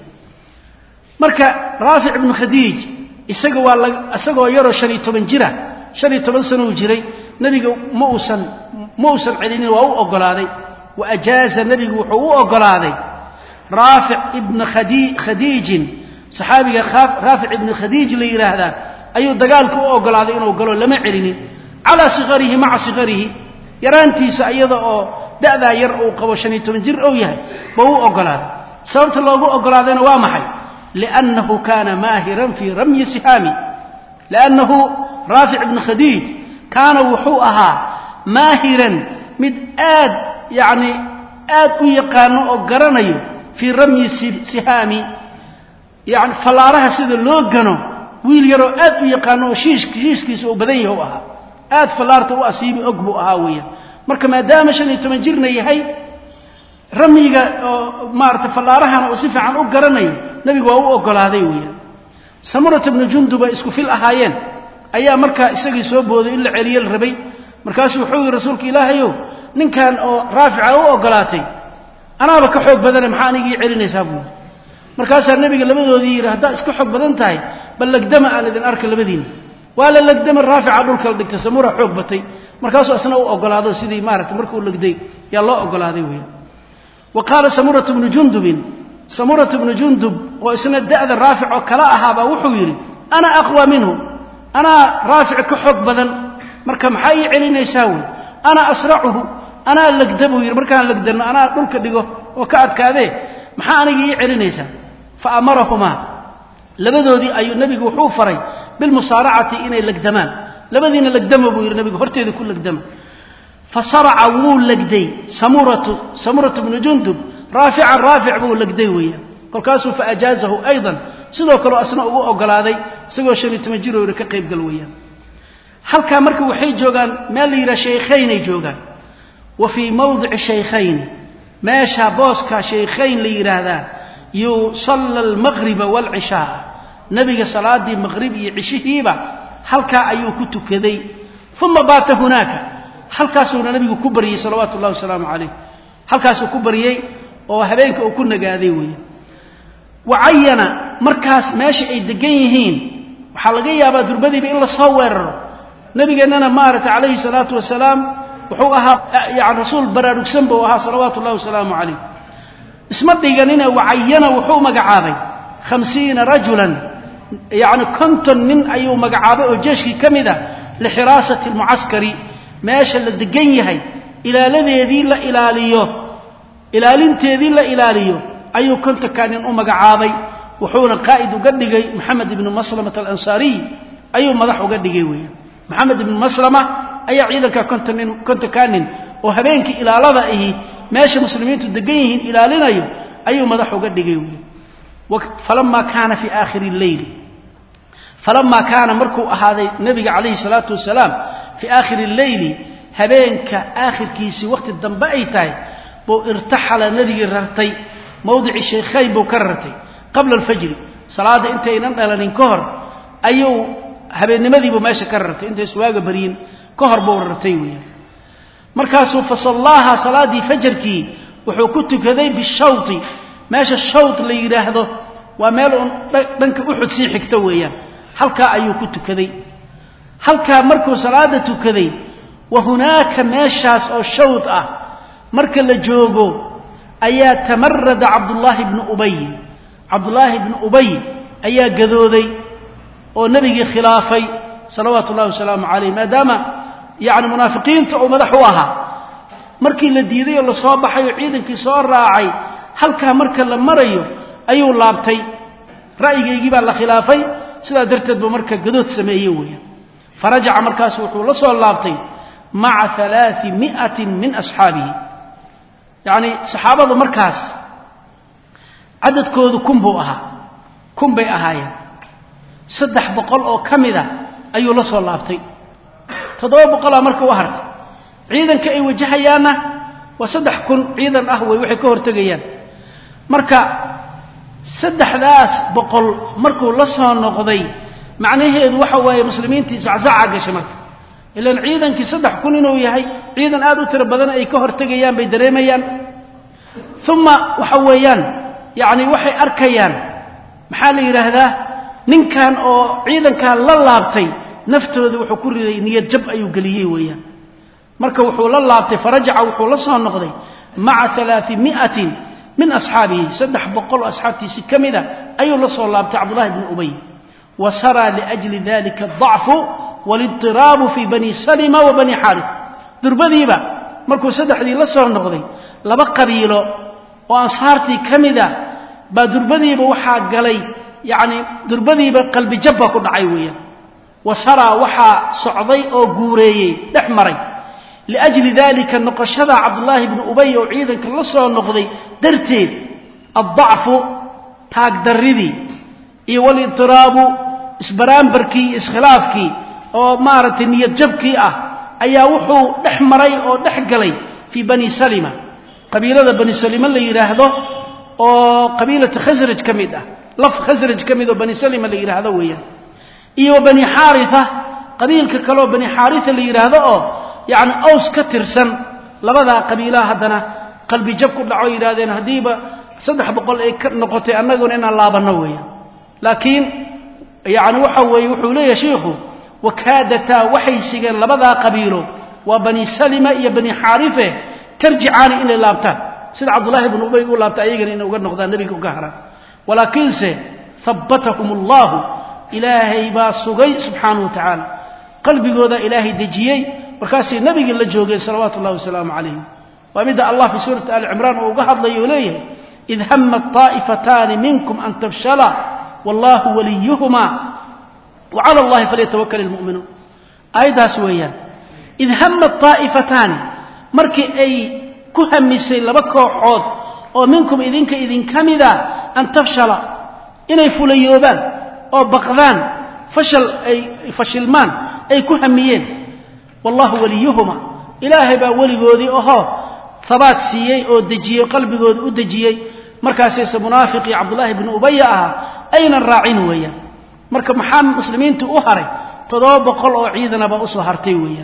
marka Raafi' ibn Khadij isaga waa isagoo yaro shan iyo toban jira shan iyo toban sano jiray nabiga ma uusan ma uusan celinin waa u ogolaaday wa ajaaza nabigu wuxuu u ogolaaday Raafi' ibn Khadij Khadij صحابي رافع ابن خديج اللي يراهدا أيو دقالك أو قلادي إنه قالوا لما علني على صغره مع صغره يرانتي سأيضا أو دأذا يرأو قوشني تنجر أو يهي بو أو قلاد سببت الله أو قلادين وامحي لأنه كان ماهرا في رمي سهامي لأنه رافع ابن خديج كان وحوءها ماهرا مد آد يعني آد ويقانو أو قرني في رمي سهامي يعني فلارها سيد اللوغانو ويل يرو آد ويقانو شيش شيش كيسو بدني هو أها آد فلارته وأسيبي أقبو أهاوية مركا ما دامشان يتمنجرنا يهي رميغا مارت فلارها وصفة عن أقرني نبي قوة أقل هذي ويا سمرة ابن جندب اسكو في الأهايين أيا مركا إساقي سوبه إلا علي الربي مركا سوحوي رسولك إلهيو نين كان رافع أو أقلاتي أنا بك حب بدن محانيقي عليني سابوه markaas nabiga labadoodii yiraahdo isku xog badan tahay bal lagdama aan idin arka labadiin wala lagdama raafica dhulka dhigta samura xog batay markaas asna uu ogolaado sidii maaragtay markuu lagday yaa loo ogolaaday weey waqala samura ibn jundub samura ibn jundub oo isna da'da raafic oo kala ahaaba wuxuu yiri ana aqwa minhu ana raafic ka xog badan marka maxay celinaysaa weey ana asra'uhu ana lagdabo yiri markaan lagdano ana dhulka dhigo oo ka adkaade maxaa aniga ii celinaysaa فأمرهما لبدودي أي النبي وحوفري بالمصارعة إني لقدمان لبدين لقدم بوير النبي هرتي ذي كل لقدم فصرع وول لقدي سمرة سمرة بن جندب رافع رافع وول لقدي ويا قال كاسو فأجازه أيضا سيدو كلو أسناء وقال هذا سيدو شنو تمجيرو وركقيب قلويا هل كان مركب وحيد جوغان ما لي شيخين جوغان وفي موضع الشيخين ماشى بوسكا شيخين لي هذا يصلى المغرب والعشاء نبي صلاة المغرب يعشيهيبا هل كا أيو كتو كذي ثم بات هناك هل كاسونا نبي كبري صلوات الله وسلامه عليه هل كاسو كبري وهبينك وكنا قاذيوي وعينا مركز ماشي اي دقيهين وحلقيا با دربدي بإلا صور نبي أننا مارت عليه الصلاة والسلام وحوها يعني رسول برارك سنبه وها صلوات الله وسلامه عليه اسمه ديغانينا وعينا وحو مقعابي خمسين رجلا يعني كنتن من أيو مقعابي وجيشي كمدا لحراسة المعسكري ماشا للدقينيهي إلى الذي ذيلا إلى ليو إلى لنتي ذيلا إلى ليو أيو كنت كان ينقو مقعابي وحونا قائد قدقي محمد بن مسلمة الأنصاري أيو مضحو قدقي ويا محمد بن مسلمة أي عيدك كنت كان وهبينك إلى لضائه ماشي مسلمين تدقينهن إلى لنايو ayuu madax uga dhigay falamma kaana fi aakhir al-layl falamma kaana markuu ahaaday nabiga calayhi salaatu wasalaam fi aakhir al-layl habeenka aakhirkiisi waqti dambe ay tahay buu irtaxala nabiga rartay mawdici sheekhayn buu ka rartay qabla al-fajr salaada intaynan dhalanin ka hor ayuu habeennimadii buu meesha ka rartay intay suwaaga bariin ka hor buu rartay weeyaan markaasuu fasallaha salaadii fajrkii wuxuu ku tukaday bishawti meesha shawt la yiraahdo waa meel uu dhanka uxud si xigta weeyaan halka ayuu ku tukaday halka markuu salaada tukaday wa hunaaka meeshaas oo shawt ah marka la joogo ayaa tamarrada Abdullah ibn Ubay Abdullah ibn Ubay ayaa gadooday oo nabiga khilaafay salawaatu Allahi wa salaamu alayhi maadaama yaani munaafiqiinta oo madax u ahaa markii la diiday oo la soo baxay ciidankii soo raacay halka marka la marayo ayuu laabtay ra'yigeygii baa la khilaafay sida darteed buu marka gadood sameeyay weeyaan farajaca markaas wuxuu la soo laabtay ma'a thalathimi'a min ashaabihi yaani saxaabadu markaas cadadkoodu kun buu ahaa kun bay ahaayeen saddex boqol oo kamida ayuu la soo laabtay toddoba boqol markuu u hartay ciidanka ay wajahayaana waa saddex kun ciidan ah way waxay ka hortagayaan marka saddexdaas boqol markuu la soo noqday macnaheedu waxa weeye muslimiintii sacsaca gashay marka ilaan ciidankii saddex kun inuu yahay ciidan aad u tiro badan ay ka hortagayaan bay dareemayaan thumma waxa weeyaan yaani waxay arkayaan maxaa la yiraahdaa ninkan oo ciidanka la laabtay naftooda wuxuu ku riday niyad jab ayuu galiyay weeyaan marka wuxuu la laabtay farajaca wuxuu la soo noqday ma'a thalathimi'a min ashaabihi saddex boqol ashaabtiisi kamida ayuu la soo laabtay Abdullah ibn Ubay wasara li ajli dhalika ad-da'f wal-idtirab fi bani Salima wa bani Harith durbadiiba markuu saddexdii la soo noqday laba qabiilo oo ansaartii kamida ba durbadiiba waxa galay yaani durbadiiba qalbi jabba ku dhacay weeyaan wasara waxa socday oo guureeyay dhaxmaray لأجل ذلك نقشدا عبد الله بن أبي وعيدك لسو نقضي درتيد الضعف تاق دردي إيه والاضطراب اسبران بركي اسخلافكي أو مارة نية جبكي أه أيا وحو نحمري أو نحقلي في بني سلمة قبيلة بني سلمة اللي يراهدو أو قبيلة خزرج كميدة لف خزرج كميدة بني سلمة اللي يراهدو ويا إيه وبني حارثة قبيلة كلو بني حارثة اللي يراهدو يعني أوس كترسن لبدا قبيلة هدنا قلبي جب كل عير هذين هديبة صدح بقول إيه نقطة أنقون إن الله بنوية لكن يعني وحوي وحولي يا شيخه وكادتا وحي سجن لبدا قبيله وبني سلمة يا بني حارثة ترجعان إلى لابتان سيد عبد الله بن أبي يقول لابتان يجري إنه قد نقضى النبي كهرا ولكن سي ثبتهم الله إلهي باسقي سبحانه وتعالى قلبي قوذا إلهي دجيي markaas nabiga la joogay salawaatu Allahi wa salaamu alayhi wa bida Allah fi suurati al-imran oo uga hadlayo leeyahay id hammat ta'ifatan minkum an tafshala wallahu waliyuhuma wa 'ala Allahi falyatawakkal al-mu'minun aydaas weeyaan id hammat ta'ifatan markii ay ku hamisay laba kooxood oo minkum idinka idin kamida an tafshala inay fulayoobaan oo baqdaan fashal ay fashilmaan ay ku hamiyeen والله وليهما إلهي با وليغودي أهو ثبات سيئي أو دجيي قلبي قود أو دجيي مركاسيس منافقي عبد الله بن أبي أها أين الراعين ويا مركب محام مسلمين تؤهري تضوب قل أو عيدنا بأسو هرتي ويا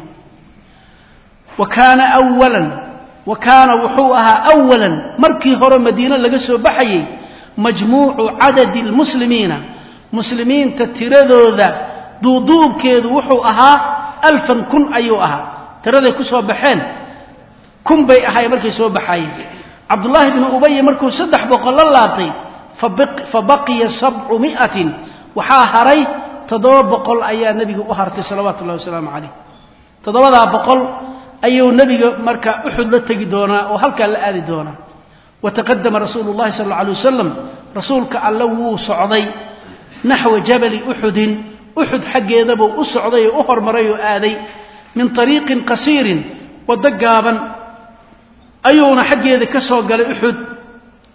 وكان أولا وكان وحوها أولا مركي هرم مدينة لقسو بحيي مجموع عدد المسلمين مسلمين تتردو ذا دوضوب كيد وحوها ألفا كن أيوها ترى كسوا بحين كن بي أحيى مركي سوا بحين عبد الله بن أبي مركو سدح بقل الله فبق فبقي سبعمائة وحاهري تضرب بقل أيها النبي أهرت صلوات الله وسلام عليه تضرب بقل أيها النبي مركا أحد لتجدونا وهلك الآذي دونا وتقدم رسول الله صلى الله عليه وسلم رسولك علو صعدي نحو جبل أحد أحد حق يذبو أسعدي أخر مريو آذي من طريق قصير ودقابا أيونا حق يذي كسو قال أحد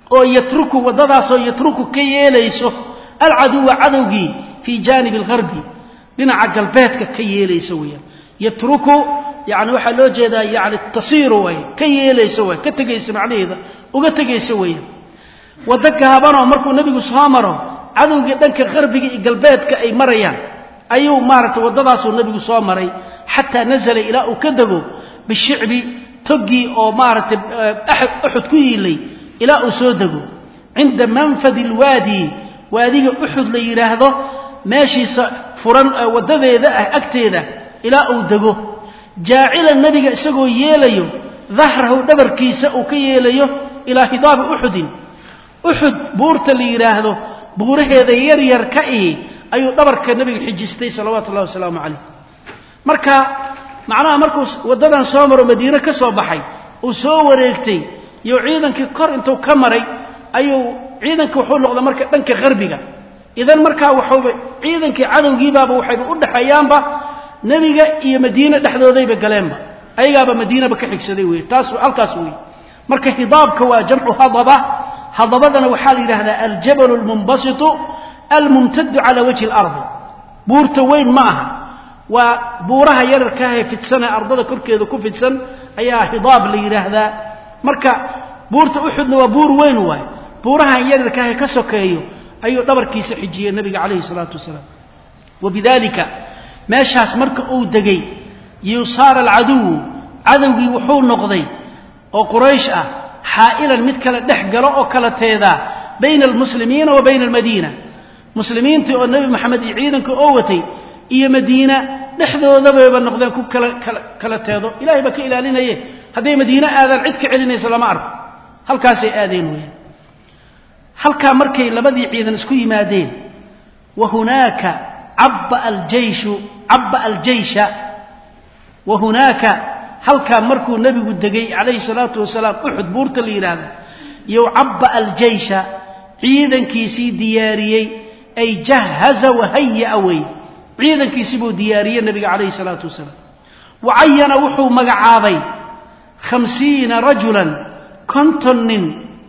oo yatruku wadadaas oo yatruku kayeelayso alcadu cadawgi fi janib algharbi dhinaca galbeedka kayeelayso weeyaan yatruku yani waxa loo jeedaa yani tasiiru way kayeelayso way ka tagayso macnaheeda uga tagayso weeyaan wadaka habano markuu nabigu soo maro cadawga dhanka qarbiga iyo galbeedka ay marayaan ayuu maartay wadadaas uu nabigu soo maray hatta nazala ila uu ka dago bishicbi togi oo maartay ahad uhud ku yilay ila uu soo dago inda manfad alwadi wadiga uhud la yiraahdo meeshiisa furan wadadeeda ah agteeda ila uu dago jaacila nabiga isagoo yeelayo dhahrahu dhabarkiisa uu ka yeelayo ila hidaab uhud uhud buurta la yiraahdo buuraheeda yar yar ka ee ayuu dhabarka nabiga xijistay sallallahu alayhi wasallam marka macnaha markuu wadadan soo maro madiina ka soo baxay uu soo wareegtay iyo ciidankii kor intuu ka maray ayuu ciidanku wuxuu noqday marka dhanka qarbiga idan marka wuxuu ciidankii cadawgii baaba waxay u dhaxayaanba nabiga iyo madiina dhaxdoodayba galeenba ayaga madiina ba ka xigsaday way taas halkaas way marka hidaabka waa jamcu hadaba hadabadana waxa la yiraahdaa aljabal almunbasit almumtad ala wajhi al-ard buurta weyn ma aha waa buuraha yararka ah fidsana ardada korkeeda ku fidsan ayaa hidaab la yiraahdaa marka buurta uhudna waa buur weyn waay buuraha yararka ah ka sokeeyo ayuu dhabarkiisa xijiyay nabiga kaleey salaatu wasalaam wabidalika meeshaas marka uu dagay yusar al-adu adawgi wuxuu noqday oo quraysh ah حائلا مثل دحقلو او كلا تيدا بين المسلمين وبين المدينة مسلمين تي النبي محمد عيدنك اوتي iyo مدينة دحدودaba noqdeen ku kala kala teedo ilaahay baka ilaalinayay haday madiina aadan cid ka celinayso lama arko halkaas ay aadeen weeyaan halka markay labadii ciidan isku yimaadeen wa hunaka abba al-jaysh abba al-jaysh wa hunaka halka markuu nabigu dagay kaleey salaatu wasalaam uhud buurta liiraad iyo abba al-jaysh ciidankiisi diyaariyay ay jahaza wa hayya away ciidankiisi buu diyaariyay nabiga kaleey salaatu wasalaam وعين وحو مغعابي خمسين رجلا كنتن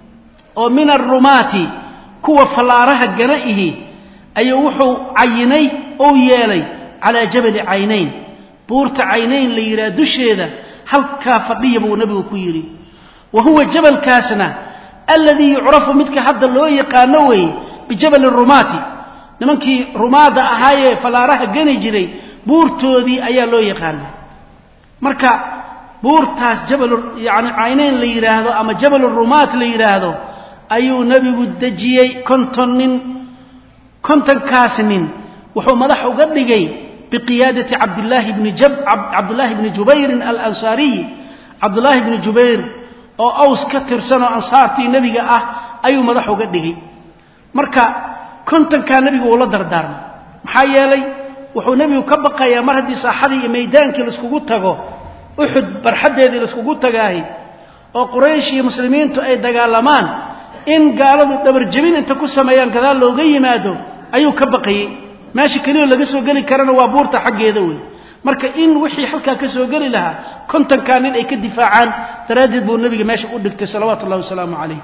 ومن الرمات كوا فلارها جنائه أي وحو عيني أو يالي على جبل عينين بورت عينين ليرادوش هذا هل كافرية بو نبي كويري وهو جبل كاسنا الذي يعرف مثل حد اللي يقانوي بجبل الرمات نمانكي رمادة أهاي فلارها جني جري بورتو دي أيا لو يقانو marka buurtaas jabal yaani aynayn la yiraahdo ama jabal rumaat la yiraahdo ayuu nabigu dajiyay kontonin konton kaasmin wuxuu madax uga dhigay biqiyadati abdullah ibn jab abdullah ibn jubayr al-ansari abdullah ibn jubayr oo aws ka tirsan oo ansaartii nabiga ah ayuu madax uga dhigay marka konton ka nabigu uu la dardaarmay maxaa yeelay wuxuu nabigu ka baqayaa mar hadii saaxadii iyo meedaankii la iskugu tago uhud barxadeedii la iskugu tagaahay oo quraysh iyo muslimiintu ay dagaalamaan in gaaladu dabar jabin inta ku sameeyaan gadaal looga yimaado ayuu ka baqayay meeshii kaliya laga soo gali karana waa buurta xageeda weey marka in wixii halka ka soo gali lahaa konton kaanin ay ka difaacaan taraadid buu nabiga meesha u dhigtay salawaatu allah wasalaamu alayhi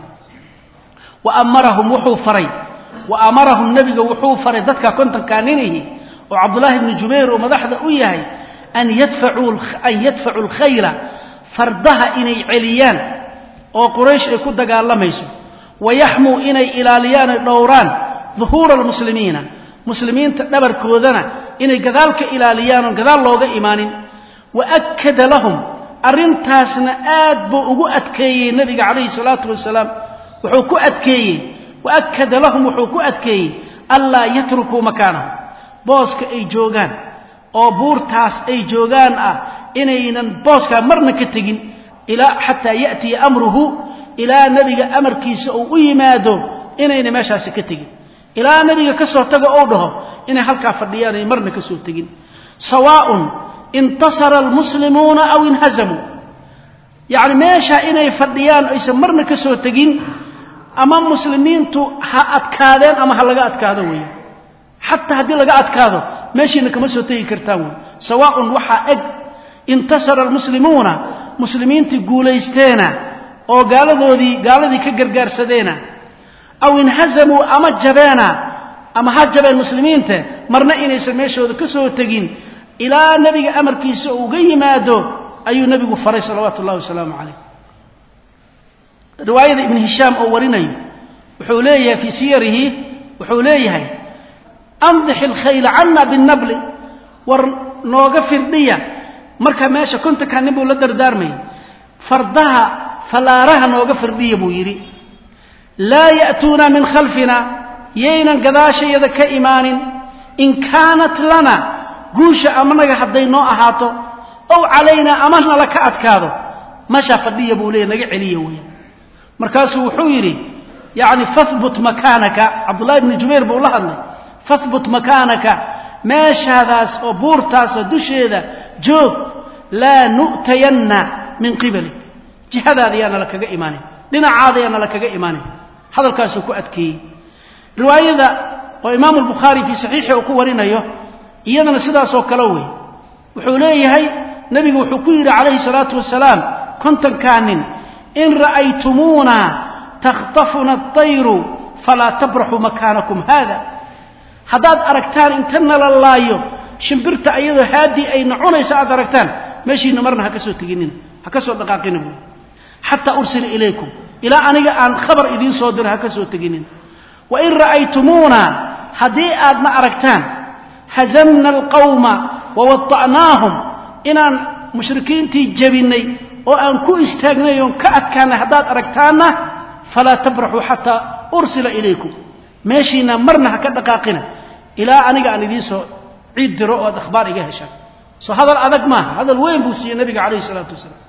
wa amarahum wuxuu faray wa amarahum nabiga wuxuu faray dadka konton kaaninihi وعبد الله بن جبير ومدحده وياهي أن يدفعوا أن يدفعوا الخيل فردها إني عليان وقريش يكون دقال لميسو ويحموا إني إلاليان الدوران ظهور المسلمين مسلمين تنبر كودنا إني كذلك إلاليان وكذلك لوغا إيمان وأكد لهم أرنتاسنا آدبو أغو أتكي النبي عليه الصلاة والسلام وحوكو أتكي وأكد لهم وحوكو أتكي ألا يتركوا مكانهم booska ay joogan oo buurtaas ay joogan ah inaynan booska marna ka tagin ila hatta yaati amruhu ila nabiga amarkiisa oo u yimaado inayna meeshaas ka tagin ila nabiga ka soo tago oo dhaho inay halka fadhiyaan marna ka soo tagin sawaa'un intasara almuslimuna aw inhazamu yaani meesha inay fadhiyaan aysan marna ka soo tagin ama muslimiintu ha adkaadeen ama ha laga adkaado weey حتى هذه لقاءات كذا ماشي إنك ما سوتي كرتاون سواء وحا إج انتصر المسلمون مسلمين تقول يستينا oo gaaladoodii gaaladii ka gargaarsadeena aw inhazamu ama jabeena ama hajabeen muslimiinta marna inaysan meeshooda ka soo tagin ilaa nabiga amarkiisa uu uga yimaado ayuu nabigu faray salawaatu ullaahi wasalaamu calayh riwaayada ibn hishaam oo warinayo wuxuu leeyahay fi siyarihi wuxuu leeyahay andix alkhayla canna binnabli war nooga firdhiya marka meesha kunta ka nin buu la dardaarmay fardaha falaaraha nooga firdhiya buu yidhi laa ya'tuuna min khalfina yaynan gadaashayada ka imaanin in kaanat lana guusha amanaga hadday noo ahaato ow calaynaa ama nala ka adkaado meeshaa fadhiya buu leeyahy naga celiya weya markaasuu wuxuu yidhi yacni fahbut makaanaka cabdullahi ibni jubayr buu la hadlay fahbut makaanaka meeshaadaas oo buurtaasa dusheeda joog laa nu'tayanna min qibalik jihadaada yaana la kaga imaanin dhinacaada yaana la kaga imaanin hadalkaasuu ku adkeeyey riwaayada oo imaamu albukhaari fii saxiixi uu ku warinayo iyadana sidaasoo kale wey wuxuu leeyahay nebigu wuxuu ku yidhi calayhi salaatu wasalaam kontonkaa nin in ra'aytumuuna takhtafuna atayru falaa tabraxuu makaanakum haada haddaad aragtaan inta nala laayo shimbirta ayadoo haadii ayna cunaysa aad aragtaan meeshiina marna ha ka soo teginina ha ka soo dhaqaaqina buui xataa ursila ilaykum ilaa aniga aan khabar idiin soo diro ha ka soo teginina wain ra'aytumuuna haddii aadna aragtaan hazamna alqawma wawada'naahum inaan mushrikiintii jabinay oo aan ku istaagnay oon ka adkaanay haddaad aragtaanna falaa tabraxuu xataa ursila ilaykum meeshiina marna ha ka dhaqaaqina ilaa aniga aan idiin soo ciid diro oo aad akhbaar iga heshaan soo hadal adag maaha hadal weyn buu siiyey nabiga calayhi salaatu wasalaam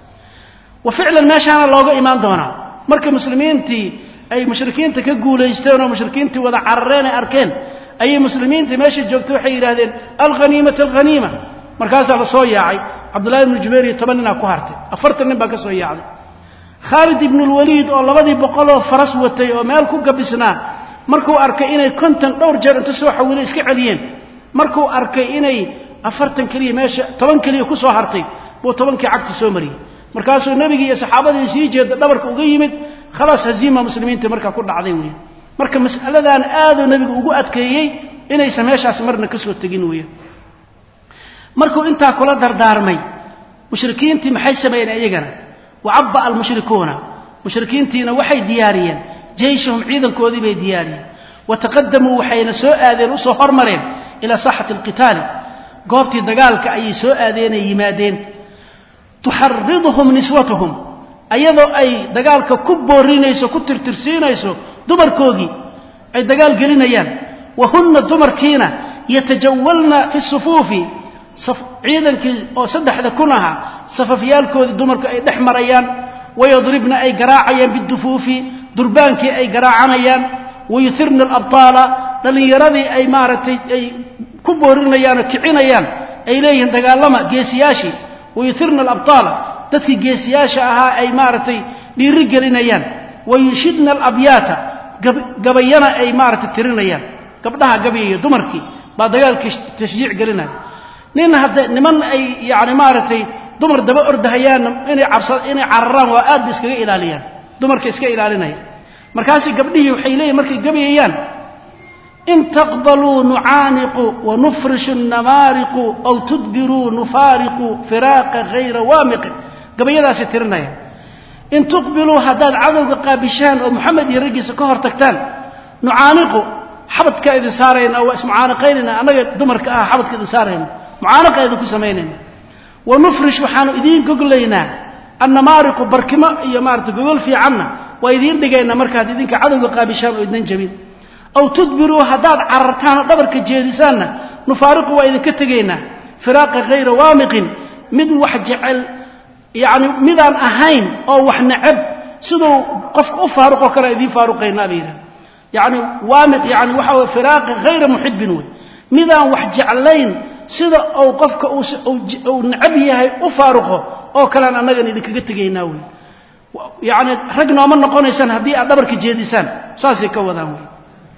wa ficlan meeshaana looga imaan doonaa marka muslimiintii ay mushrikiinta ka guulaysteen oo mushrikiintii wada carareen ay arkeen ayay muslimiintii meesha joogtay waxay yidhaahdeen alghaniimata alghaniima markaasaa la soo yaacay cabdullahi ibnu jubayr iyo toban ninaa ku hartay afartan nin baa ka soo yaacday khaalid ibnu lwaliid oo labadii boqoloo faras watay oo meel ku gabisnaa markuu arkay inay konton dhowr jeer inta soo xawilay iska celiyeen markuu arkay inay afartan keliya meesha toban keliya ku soo hartay buu tobankii cagti soo mariyey markaasuu nebigii iyo saxaabadii sii jeeda dhabarka uga yimid khalaas haziima muslimiinta markaa ku dhacday weya marka mas'aladan aaduu nebigu ugu adkeeyey inaysan meeshaas marna ka soo tegin weya markuu intaa kula dardaarmay mushrikiintii maxay sameeyeen iyagana wacabba almushrikuuna mushrikiintiina waxay diyaariyeen jeyshahum ciidankoodii bay diyaariyeen wataqadamuu waxayna soo aadeen usoo hormareen ilaa saaxati alqitaali goobtii dagaalka ayay soo aadeenay yimaadeen tuxariduhum niswatuhum ayadoo ay dagaalka ku boorinayso ku tirtirsiinayso dumarkoogii ay dagaal gelinayaan wahunna dumarkiina yatajawalna fi sufuufi ciidankii oo saddexda kun ahaa safafyaalkoodii dumarku ay dhex marayaan wayadribna ay garaacayaan bidufuufi durbaankii ay garaacanayaan wayuhirna alabtaala dhallinyaradii ay maaragtay ay ku boorinayaan oo kicinayaan ay leeyihiin dagaalama geesiyaashii wayuhirna alabtaala dadkii geesiyaasha ahaa ay maaragtay dhiiri gelinayaan wayushidna alabyaata gabayana ay maaragtay tirinayaan gabdhaha gabayaya dumarkii baa dagaalkii tashjiic gelinaya nin hadda niman ay yacni maaragtay dumar daba ordahayaan inay cabsa inay cararaan waa aad ba iskaga ilaaliyaan dumarka iska ilaalinaya markaasi gabdhihii waxay leeyihin markay gabayayaan in taqbaluu nucaaniqu wanufrishu namaariqu aw tudbiruu nufaariqu firaaqa hayra waamiqin gabayadaasi tirinaya in tuqbiluu haddaad cadowga qaabishaan oo moxamed iyo raggiisa ka hor tagtaan nucaaniqu xabadkaa idin saarayna waa ismucaanaqaynayna annaga dumarka ah xabadka idin saarayna mucaanaqa idinku samaynayna wanufrish waxaanu idiin goglaynaa annamaariqu barkimo iyo maarata gogol fiicanna waa idiin dhigaynaa markaad idinka cadowga qaabishaan oo idnan jabin aw tudbiruu haddaad carartaan oo dhabarka jeedisaanna nufaariqu waa idinka tegaynaa firaaqa hayra waamiqin mid wax jecel yacni midaan ahayn oo wax necab siduu qofka u faaruqoo kale idiin faaruqaynaa bay yidhaha yacni waamiq yani waxa way firaaqa hayra muxibbin wey midaan wax jeclayn sida uu qofka uu necab yahay u faaruqo oo kalean annagan idinkaga tegaynaa wey yacni rag nooma noqonaysaan haddii aad dhabarka jeedisaan saasay ka wadaan wey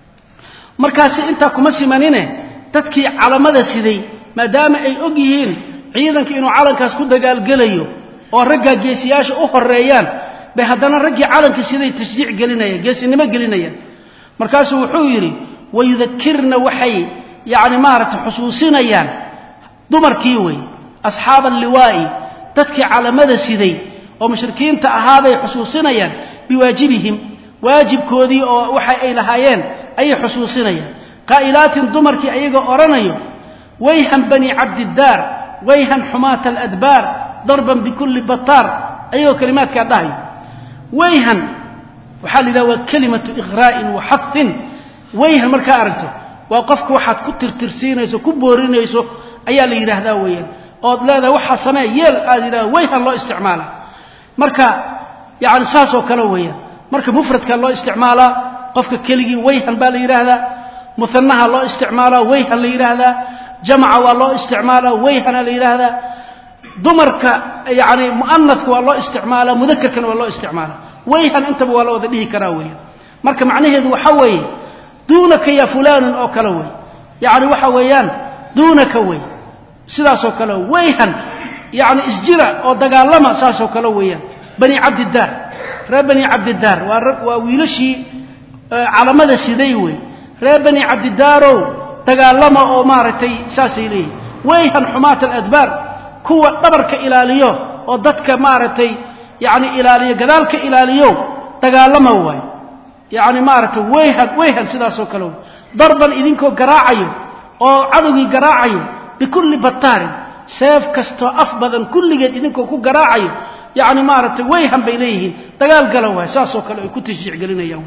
markaasi intaa kuma simanine dadkii calamada siday maadaama ay og yihiin ciidanka inuu calankaas ku dagaalgelayo oo raggaa geesiyaasha u horeeyaan بهدنا رجع عالم كسيدي تشجيع قلنا يا جالس إنما قلنا يا مركز وحويري ويذكرنا وحي يعني مارة حصوصنا يا دمر كيوي أصحاب اللواء تتكي على مدى سيدي ومشركين تأهابي حصوصنا يا بواجبهم واجب كودي أو وحي أي لهايين أي حصوصنا يا قائلات دمر كي أيغا أورانيو ويهن بني عبد الدار ويهن حماة الأدبار ضربا بكل بطار أيها كلمات كالدهي ويهن وحال له كلمة إغراء وحث ويهن مركا أرغته وقفك واحد كتر ترسينيسو كبورينيسو أيها اللي يرهدا ويهن أو لا ذا وحا سماء يل آذي ويهن الله استعماله مركا يعني ساسو كانوا ويهن مركا مفرد كان الله استعماله قفك كلي ويهن بالي يرهدا مثنها الله استعماله ويهن اللي يرهدا جمع والله استعماله ويهن اللي يرهدا دمرك يعني مؤنث والله استعماله مذكر كان والله استعماله ويهن انت والله ذي كراوي marka macnaheedu waxa weeye duunaka ya fulan oo kala way yaani waxa weeyaan duunaka way sidaas oo kala wayhan yaani isjira oo dagaalama saas oo kala weeyaan bani abdiddar reer bani abdiddar waa wiilashi calamada siday way reer bani abdiddar oo dagaalama oo maartay saasay leeyahay wayhan xumaat al-adbar kuwa dhabarka ilaaliyo oo dadka maartay yaani ilaaliyo gadaalka ilaaliyo dagaalama way yaani maartay wayhan wayhan sidaas oo kale darban idinko garaacayo oo cadowgi garaacayo bikulli batar seef kasto af badan kulligeed idinko ku garaacayo yaani maartay wayhan bay leeyihiin dagaal gala way saas oo kale ay ku tashjiic galinayaan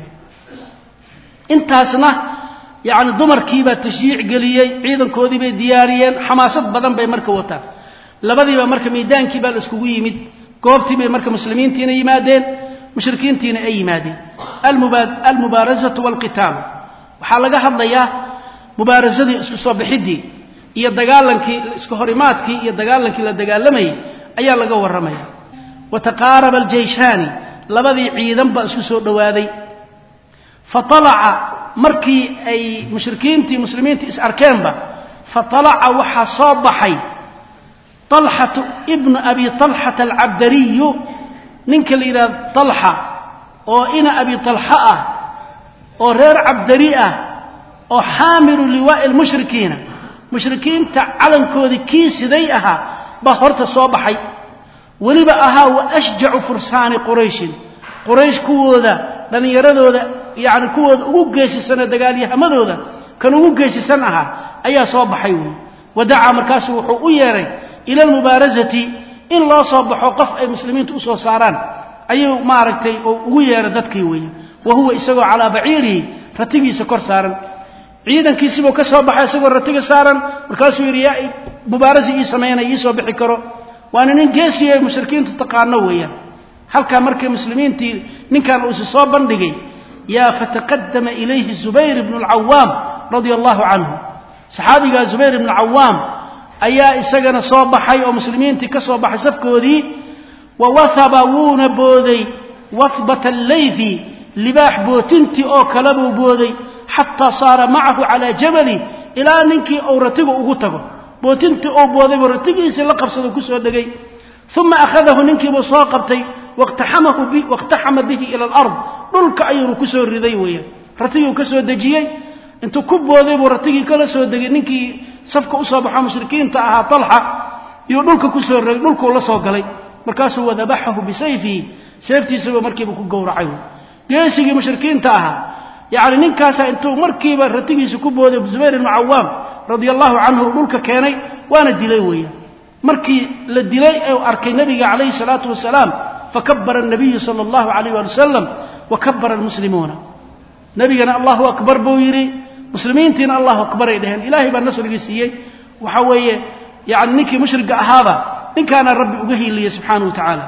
intaasna yaani dumarkii ba tashjiic galiyay ciidankoodii bay diyaariyeen xamaasad badan bay marka wataan labadiiba marka miidaankii baa la isku yimid goobtii bay marka muslimiintiina yimaadeen mushrikiintiina ay yimaadeen almubad almubarazatu walqital waxa laga hadlayaa mubarazadii isku soo bixidii iyo dagaalankii isku horimaadkii iyo dagaalankii la dagaalamay ayaa laga waramaya wataqaraba aljayshani labadii ciidan ba isku soo dhawaaday fatala'a markii ay mushrikiintii muslimiintii is arkeenba fatala'a waxa soo baxay طلحة ابن أبي طلحة العبدري ننكل إلى طلحة أو إن أبي طلحة أو رير عبدريئة أو حامل لواء المشركين مشركين تعلن كودي كيس ذيئها بهرت صوبحي ولبأها وأشجع فرسان قريش قريش كوذا لن يردو ذا يعني كوذا أوجيش سنة دقاليها ماذا ذا كانوا أوجيش سنها أي صوبحي ودعا مركاسه وحوئيري إلى المبارزة إن لا صبح وقف أي مسلمين تؤسوا صاران أي معركتي ويا ردتك ويا وهو يسوى على بعيره رتيجي سكر صارن عيدا كيسبه كسبح يسوى رتيجي صارن مركاسو رياء مبارزة يسمينا يسوى بحكره وأنا نجاسي المشركين تتقارنوا ويا هل كان مركب مسلمين تي من كان أسسوا بندقي يا فتقدم إليه الزبير بن العوام رضي الله عنه صحابي قال زبير بن العوام ayaa isagana soo baxay oo muslimiintii ka soo baxay safkoodii wa wathabawuna booday wathbata al-laythi libaax bootintii oo kala buu booday hatta saara maahu ala jabali ila ninkii awratiga ugu tago bootintii oo booday wartigiisa la qabsado ku soo dhagay thumma akhadahu ninkii buu soo qabtay waqtahamahu bi waqtahama bihi ila al-ard dhulka ayuu ku soo riday weeyaan ratigu ka soo dajiyay intuu ku booday wartigii kala soo dagay ninkii safka u soo baxay mushrikiinta aha talha iyo dhulka ku soo reey dhulku la soo galay markaas uu wadabaxahu bisayfi sayftiisa markiiba ku gowracay geesigii mushrikiinta aha yaani ninkaas intuu markiiba ratigiisa ku booday Zubayr ibn Awwam radiyallahu anhu dhulka keenay waana dilay weeyaa markii la dilay ay arkay nabiga kaleey salaatu wasalaam fakabbara an-nabiy sallallahu alayhi wa sallam wa kabbara al-muslimuna nabigana Allahu akbar buu yiri مسلمين الله أكبر إلهن إلهي بالنصر قسيي وحوية يعني نكي مشرق هذا إن كان الرب أقهي لي سبحانه وتعالى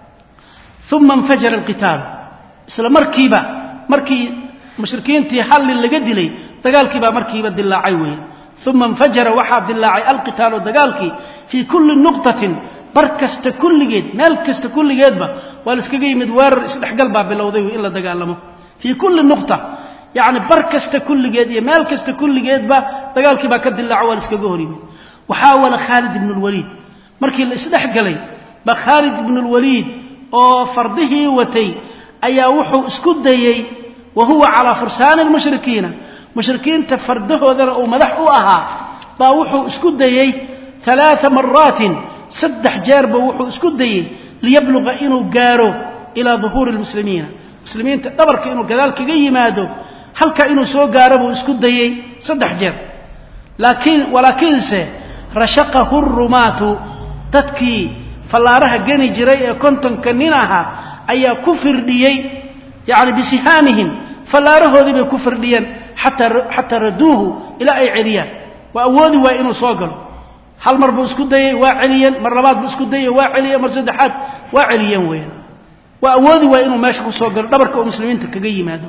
ثم انفجر القتال سلام مركبة مركي مشركين تحل اللي قد لي دقالك با مركبة دلاعي وين ثم انفجر واحد دلاعي القتال ودقالك في كل نقطة بركست كل جد مالكست كل جد با والسكجي مدوار اسلح قلبه بالوضي إلا دقالمه في كل نقطة يعني بركست كل جد مالكست كل جد با دقالك با كد الله عوال اسكجوري وحاول خالد بن الوليد مركي الاسلح قلي بخالد بن الوليد oo fardihii watay ayaa wuxuu isku dayay wahuwa calaa fursaani lmushrikiina mushrikiinta fardahoodana uu madax u ahaa baa wuxuu isku dayay ثلاث مرات سدح جارب وحو اسكو دايي ليبلغ انو غارو الى ظهور المسلمين مسلمين دبرك انو كذلك يمادو halka inuu soo gaaro buu isku dayay saddex jeer laakiin walaakiin se rashaqahu rumatu tadki falaaraha gani jiray ee kontonka ninaha ayaa ku firdhiyay yaani bisihaanihim falaarahoodii bay ku firdhiyeen hatta hatta raduhu ila ay celiya wa awoodi waa inuu soo galo hal mar buu isku dayay waa celiyeen mar labaad buu isku dayay waa celiyeen mar saddexaad waa celiyeen weyn waa awoodi waa inuu meesha ku soo galo dhabarka oo muslimiinta kaga yimaado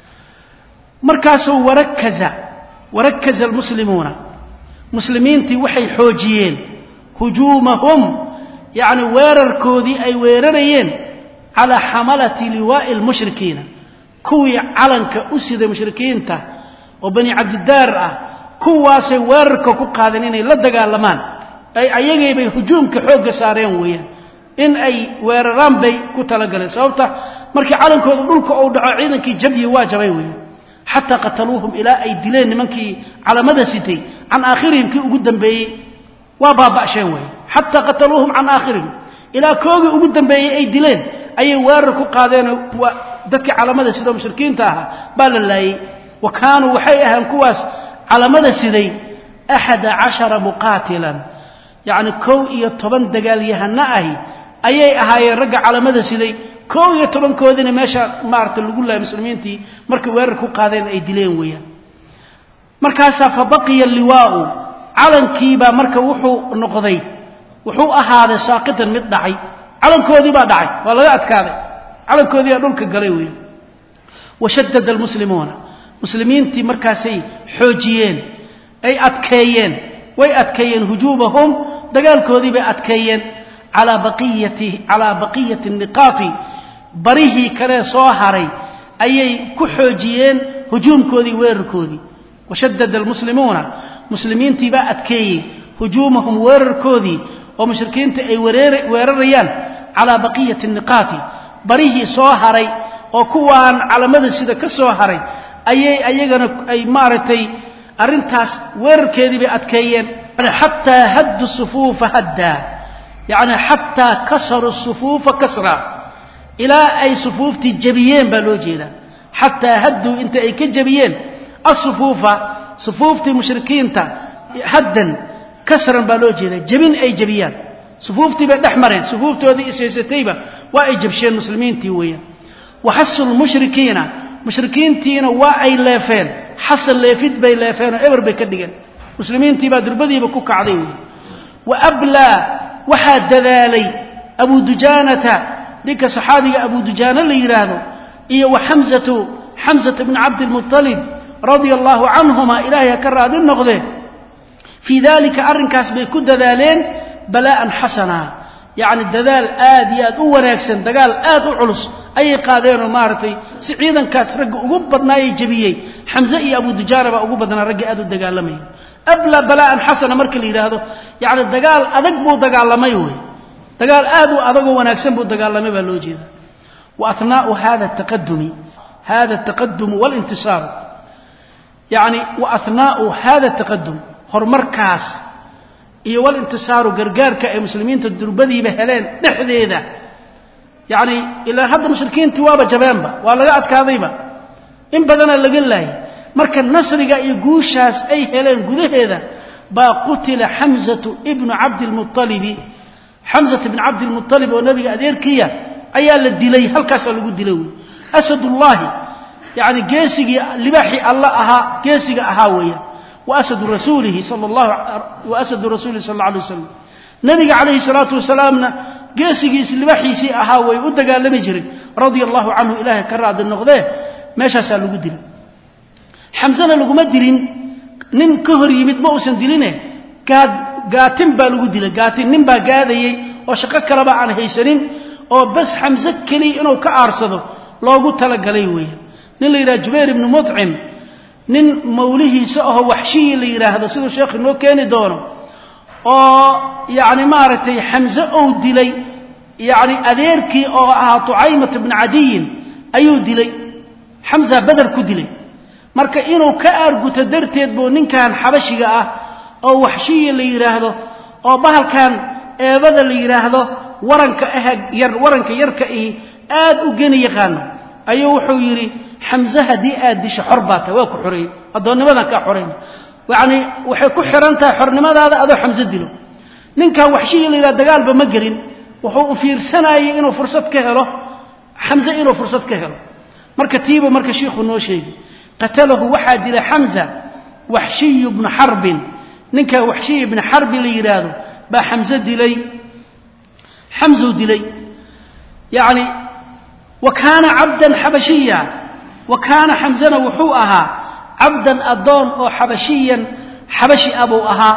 markaasoo warakaza warakaza almuslimuuna muslimiintii waxay xoojiyeen hujuumahum yaani weerarkoodii ay weerarayeen ala xamalati liwaa'i almushrikiina kuwii calanka u siday mushrikiinta oo bani cabdidaar ah kuwaasay weerarka ku qaadeen inay la dagaalamaan ay ayagay bay hujuumka xoogga saareen weeyaan in ay weeraraan bay ku talagaleen sababta markii calankooda dhulka uu dhaco ciidankii jabyi waa jabay weeyaan حتى قتلوهم إلى أي دلين منكي على مدى ستي عن آخرهم كي أقدم بي وبابا شنوي حتى قتلوهم عن آخرهم إلى كوغي أقدم بي أي دلين أي واركو قادين ودك على مدى ستي مشركين تاها بال الله وكانوا وحيئها كواس على مدى ستي أحد عشر مقاتلا يعني كو يطبن دقال يهنائي أي أهاي رقع على مدى ستي كو يتبن كودنا ماشا مارت اللي يقول لها مسلمينتي مركي ويركو قادين اي دلين ويا مركاسا فبقي اللواء علن كيبا مركا وحو نقضي وحو اهاده ساقطا مدعي علن كودي با دعي ولا ادكاده علن كودي دولك غلي ويا وشدد المسلمون مسلمينتي مركاسي حوجيين اي ادكيين وي ادكيين هجومهم دغالكودي با ادكيين على بقيه على بقيه النقاط بريه كره سو هاري ايي ku xoojiyeen hujuumkoodii weerarkoodii وشدد المسلمون مسلمين تبا ادكي هجومهم weerarkoodii oo mushrikiinta ay weerarayaan على بقيه النقاط بريه soo haray oo kuwaan calamada sida ka soo haray ayay ayagana ay maaratay arintaas weerarkeedii bay adkeeyeen hatta haddu الصفوف hadda يعني حتى كسروا الصفوف كسرا إلى أي صفوف تجبيين بالوجينا حتى هدوا انت أي كجبيين الصفوف صفوف المشركين تا هدا كسرا بالوجينا جبين أي جبيان صفوف تبا نحمرين صفوف تودي إسيستيبا وأي جبشين المسلمين تيويا وحصل المشركين مشركين تينا وأي لافين حصل لافيد بي لافين وإبر بي كدقين مسلمين تيبا دربدي بكوك عظيم وأبلى waxaa dadaalay abu dujaanata dinka saxaabiga abu dujaana la yiraahdo iyo wa hamzatu hamza ibn abd al-muttalib radiyallahu anhuma ilaahi ka raadin noqde fi dalika arrinkaas bay ku dadaaleen balaan hasana yaani dadaal aad iyo aad u wanaagsan dagaal aad u culus ay qaadeen maartay si ciidankaas rag ugu badnaayay jabiyay hamza iyo abu dujaana ba ugu badnaa rag aad u dagaalamay أبلى بلاء حسن مركل يراهدو يعني دجال أدق بو دجال لما يوي دجال آدو أدق ونكسب بو دجال لما بلوجي وأثناء هذا التقدم هذا التقدم والانتصار يعني وأثناء هذا التقدم هر مركز إيه والانتصار وجرجار كمسلمين تدربدي بهلين نحذي ذا يعني إلى هذا المشركين توابا جبانبا ولا قاعد كاذيبا إن بدنا اللي قل marka nasriga iyo guushaas ay heleen gudaheeda ba qutila hamzatu ibn abd al-muttalib hamzatu ibn abd al-muttalib oo nabiga adeerkiya ayaa la dilay halkaas lagu dilay asadullah yaani geesigi libahi allah aha geesiga aha weeya wa asadu rasuulihi sallallahu wa asadu rasuulihi sallallahu alayhi wasallam nabiga alayhi salatu wasalaamna geesigiis libahiisi aha way u dagaalami jiray radiyallahu anhu ilaahi ka raad noqday meeshaas lagu dilay حمزنا لقمة دلين نين كهر يمد ما أوسن دلينه قاد قاتم بالوجو دل قاتم نين بقاده وشقق كربا عن هيسرين أو بس حمزة كلي إنه كأرصده لو قلت لك عليه نين اللي جبير بن مطعم نين موليه سأه وحشي اللي يرى هذا سيد الشيخ إنه كان دونه أو يعني مارتي حمزة أو دلي يعني أديركي أو طعيمة بن عدي أيو دلي حمزة بدر كدلي marka inuu ka arguto darteed boo ninkan xabashiga ah oo waxshiye la yiraahdo oo bahalkan eebada la yiraahdo waranka ah yar waranka yarka ee aad u gani yaqaan ayuu wuxuu yiri Hamza hadii aad disho xorbaata waa ku xorey adoonnimada ka xoreyn yaani waxay ku xirantahay xornimadaada adoo Hamza dilo ninkan waxshiye la yiraahdo dagaalba ma galin wuxuu u fiirsanayay inuu fursad ka helo Hamza inuu fursad ka helo marka tiibo marka sheekhu noo sheegay قتله واحد إلى حمزة وحشي بن حرب نكا وحشي بن حرب ليرادو با حمزة دلي حمزة دلي يعني وكان عبدا حبشيا وكان حمزة وحوءها عبدا أضون أو حبشيا حبشي أبوها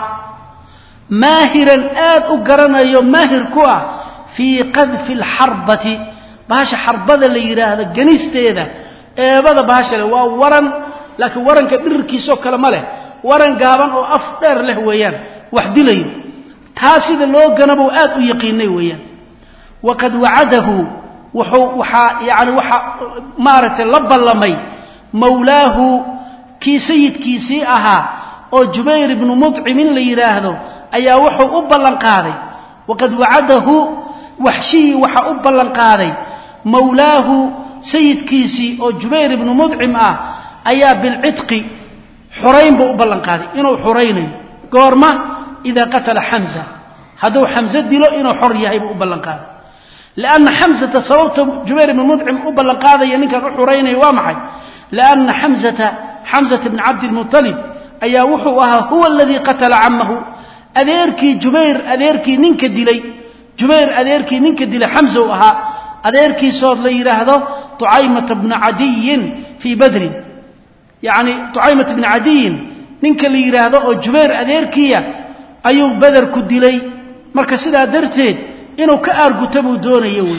ماهرا آد أقرنا يوم ماهر كوا في قذف الحربة باش حربة ليرادو جنيستيدا eebada baashale waa waran laakiin waranka dhirkiiso kala ma leh waran gaaban oo af dheer leh weeyaan wax dilayo taasida loo ganabo aad u yaqiinay weeyaan waqad wa'adahu wuxuu waxa yaani waxa maaragtay la ballamay mawlaahu ki sayidkiisi ahaa oo Jubayr ibn Mut'im la yiraahdo ayaa wuxuu u ballan qaaday waqad wa'adahu wahshi waxa u ballan qaaday mawlaahu سيد كيسي أو جبير بن مطعم آه أيا بالعتق حرين بو بلن قادي إنه حرين قورما إذا قتل حمزة هذا حمزة دلو إنه حرية بو بلن قادي لأن حمزة صوت جبير بن مطعم أو بلن قادي يعني كان حرين وامحي لأن حمزة حمزة بن عبد المطلب أيا وحوها هو الذي قتل عمه أذيركي جبير أذيركي ننك دلي جبير أذيركي ننك دلي حمزة وها أذيركي صوت ليرهده طعيمة بن عدي في بدر يعني طعيمة بن عدي ننك اللي يرهده أو جبير أذيركية أيو بدر كدلي مركز سيدا درتين إنه كأرقو تبو دون يوي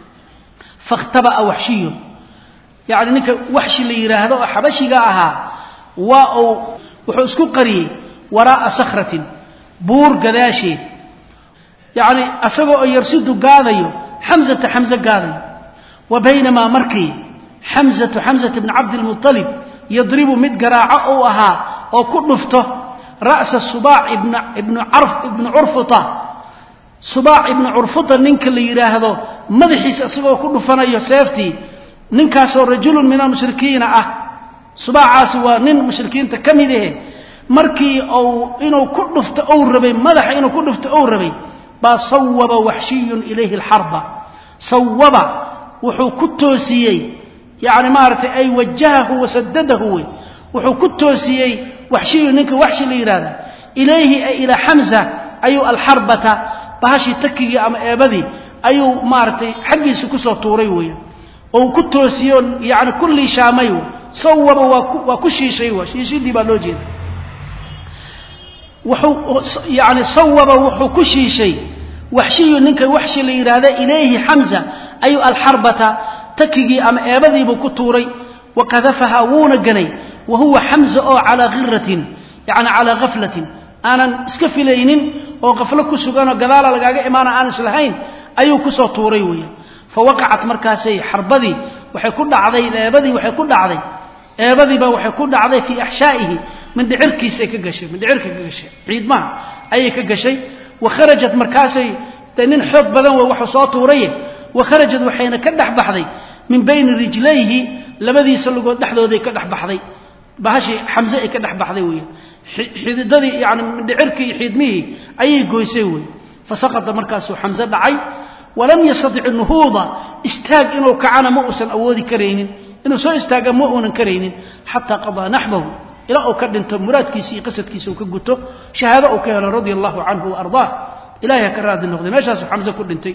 فاختبأ وحشي يعني ننك وحشي اللي يرهده حبشي قاها وأو وحسكو قري وراء صخرة بور قداشي يعني أسبق يرسدو قاضيو حمزة حمزة قاضي وبينما مركي حمزة حمزة بن عبد المطلب يضرب مد قراعة أوها أو كنفته رأس الصباع ابن ابن عرف ابن عرفطة صباع ابن عرفطة ننك اللي يراهدو مدحيس أسوأ كنفنا يسافتي ننكاسو رجل من المشركين أه صباع سوى نن مشركين تكمده مركي أو إنه كنفت أو ربي مدح إنه كنفت أو ربي بصوب وحشي إليه الحرب صوب وحو كتوسيي يعني مارتي أي وجهه وسدده وحو كتوسيي وحشي ننك وحشي ليرادا إليه أي إلى حمزة أيو الحربة بهاشي تكي أم أبدي أيو مارتي حقي سكسو طوريوي أو كتوسيون يعني كل شاميو صوب وكشي شيء شيء دي بالوجه وحو يعني صوب وحو كشي شيء وحشي ننك وحشي ليرادا إليه حمزة أي الحربة تكيجي أم أبدي بكتوري وكذفها ونجني وهو حمزة أو على غرة يعني على غفلة أنا اسكفلين أو غفلك سجانا جلالة لقاء إمانة أنس لهين أي كسر طوري ويا فوقعت مركزي حربدي وحيكون عضي أبدي وحيكون عضي أبدي بقى وحيكون عضي في أحشائه من دعركي سكجشة من دعركي كجشة عيد ما أي كجشة وخرجت مركزي تنين حب بدن وحصات طورية وخرجت وحين كدح بحضي من بين رجليه لبدي سلقوا دحدو ذي كدح بحضي بهاشي حمزة كدح بحضي ويا حددي يعني من دعركي حدميه أي جويسوي فسقط مركزه حمزة دعي ولم يستطع النهوض استاج إنه كعنا مؤسا أودي كرين إنه سو استاج مؤونا كرين حتى قضى نحبه إلى أو كدن تمرات كيسي قصة كيسي وكجوته شهادة أوكيل رضي الله عنه وأرضاه إلهي كراد النقد ما شاء حمزة كدنتي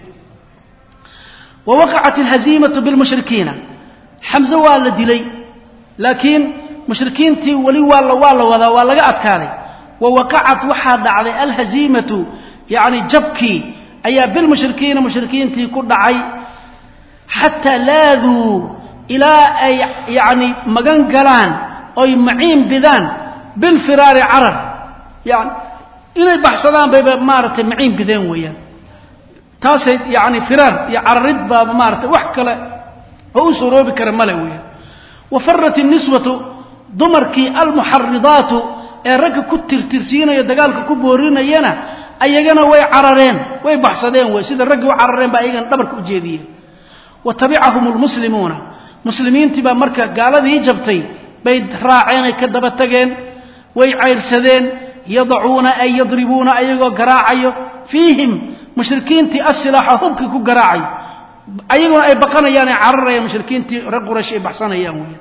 ووقعت الهزيمة بالمشركين حمزة والد لي لكن مشركين تي ولي والله والله ولا ولا قعد كاري ووقعت وحد على الهزيمة يعني جبكي أي بالمشركين مشركين تي كل عي حتى لاذوا إلى أي يعني مجان جلان أي معين بذان بالفرار عرب يعني إلى البحثان بمارة معين بذان ويا تاسد يعني فرار يعرض باب مارته وحكله هو سروب كرمله وفرت النسوة ضمركي المحرضات الرجل كتر ترسينا يدقالك كبورينا ينا أيجنا وي عررين وي بحصدين ويسيد الرجل عررين بأيجنا ضمرك أجيبيه وتبعهم المسلمون مسلمين تبا مركا قال ذي جبتي بيد راعين كدبتجين وي عيرسدين يضعون أي يضربون أي قراعي فيهم مشركين تي السلاح هم كي قراعي أيجنا أي بقنا يعني عرر يا مشركين تي رجل شيء بحصنا يوميا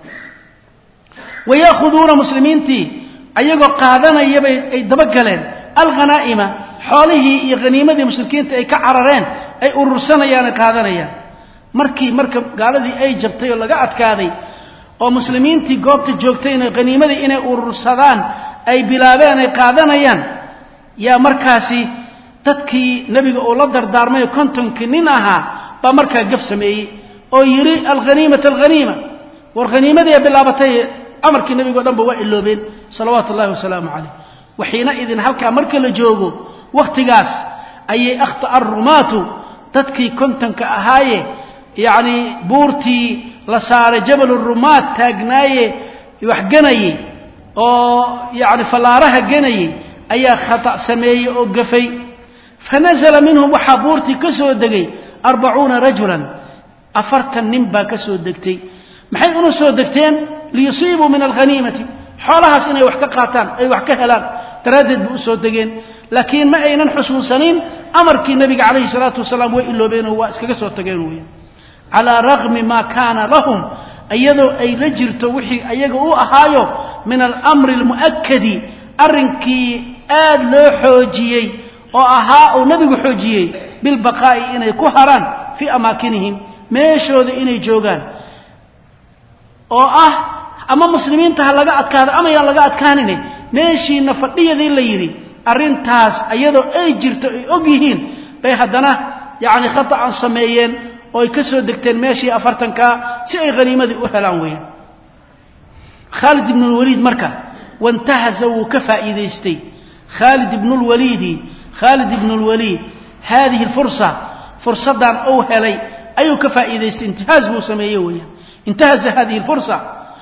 ويأخذون مسلمين تي أيجو قادنا يبي يدبقلين الغنائم حاله يغنيمة المشركين تي كعررين أي أرسنا يعني قادنا يا مركي مركب قال ذي أي جبتي ولا قعد كذي ومسلمين تي قابت الجوكتين غنيمة إن أرسدان أي بلابين أي قادنا يا يا مركاسي تدكي نبي أولاد دردار ما يكنتم كنينها بمركا قفسمي أو يري الغنيمة الغنيمة والغنيمة دي بلابتي أمرك النبي قدام بواء اللوبين صلوات الله وسلامه عليه وحينئذ هلك أمرك لجوجو وقت قاس أي أخطأ الرمات تدكي كنتم كأهاي يعني بورتي لصار جبل الرمات تاجناي يوحجني أو يعني فلارها جني أي خطأ سمي أو قفي فنزل منهم وحبورتي كسو دقي أربعون رجلا أفرت النمبا كسو دقتي محين أنو سو دقتين ليصيبوا من الغنيمة حولها سنة وحكاقاتان أي وحكاهلان تردد بأسو دقين لكن ما أين حسوسانين أمرك النبي عليه الصلاة والسلام وإلو بينه واسكسو دقين على رغم ما كان لهم أيضا أي لجر توحي أيضا أهايو من الأمر المؤكد أرنكي آد لو حوجيي وأهاء نبي حوجيي بالبقاء إني كهران في أماكنهم ميشود إني جوغان وأه أما مسلمين تهلقا أتكاد أما يلقا أتكانيني ميشي نفقية ذي اللي يري أرين تاس أيضا أي جرت أبيهين بيهدنا يعني خطأ سميين ويكسر دكتين ماشي أفرتنكا سي غنيمة ذي أهلان وين خالد بن الوليد مركا وانتهزوا كفى إذيستي خالد بن الوليد خالد بن الوليد هذه الفرصة فرصة دان أوهلي أي كفى إذيستي انتهزوا سميويا انتهز هذه الفرصة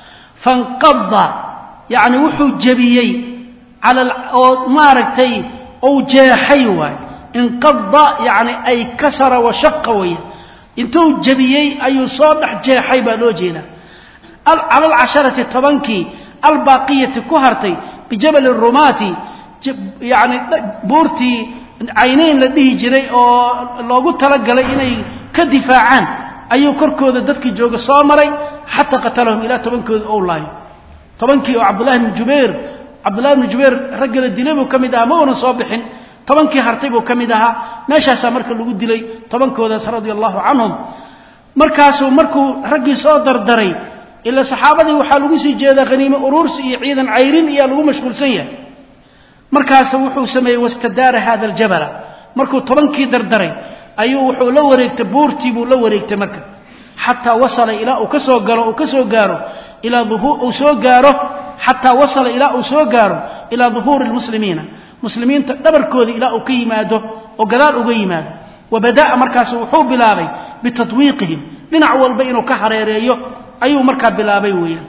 فانقض يعني وحو جبيي على الماركتي أو جاحيوا انقض يعني أي كسر وشقوي انتو جبيي أي صادح جاحي بلوجينا على العشرة الطبنكي الباقية كهرتي بجبل الرماتي يعني بورتي عينين لديه جري أو لو قلت لقى لإني كدفاعان أيو كركو ذا دفكي جوغ صامري حتى قتلهم إلى طبنكي أولاي طبنكي عبد الله بن جبير عبد الله بن جبير رجل الدليم وكمدها مون صابحين طبنكي هرتيب وكمدها ماشى سامرك اللي قد لي طبنكي وذا رضي الله عنهم مركاسو مركو رجل صادر دري إلا صحابتي وحالو سي جيدا غنيمة أرورسي عيدا عيرين إيا لغو مشغول سيا مركاسو وحو سمي واستدار هذا الجبل مركو طبنكي دردري أيو وحو لوريكت بورتي بو لوريكت مركب حتى وصل إلى أكسو قارو أكسو قارو إلى ظهور أسو قارو حتى وصل إلى أسو قارو إلى ظهور المسلمين مسلمين تدبر كودي إلى أقيماده وقلال أقيماده وبدأ مركاسو وحو بلاغي بتطويقهم من أول بينه كحريريو أيو مركب بلاغي ويا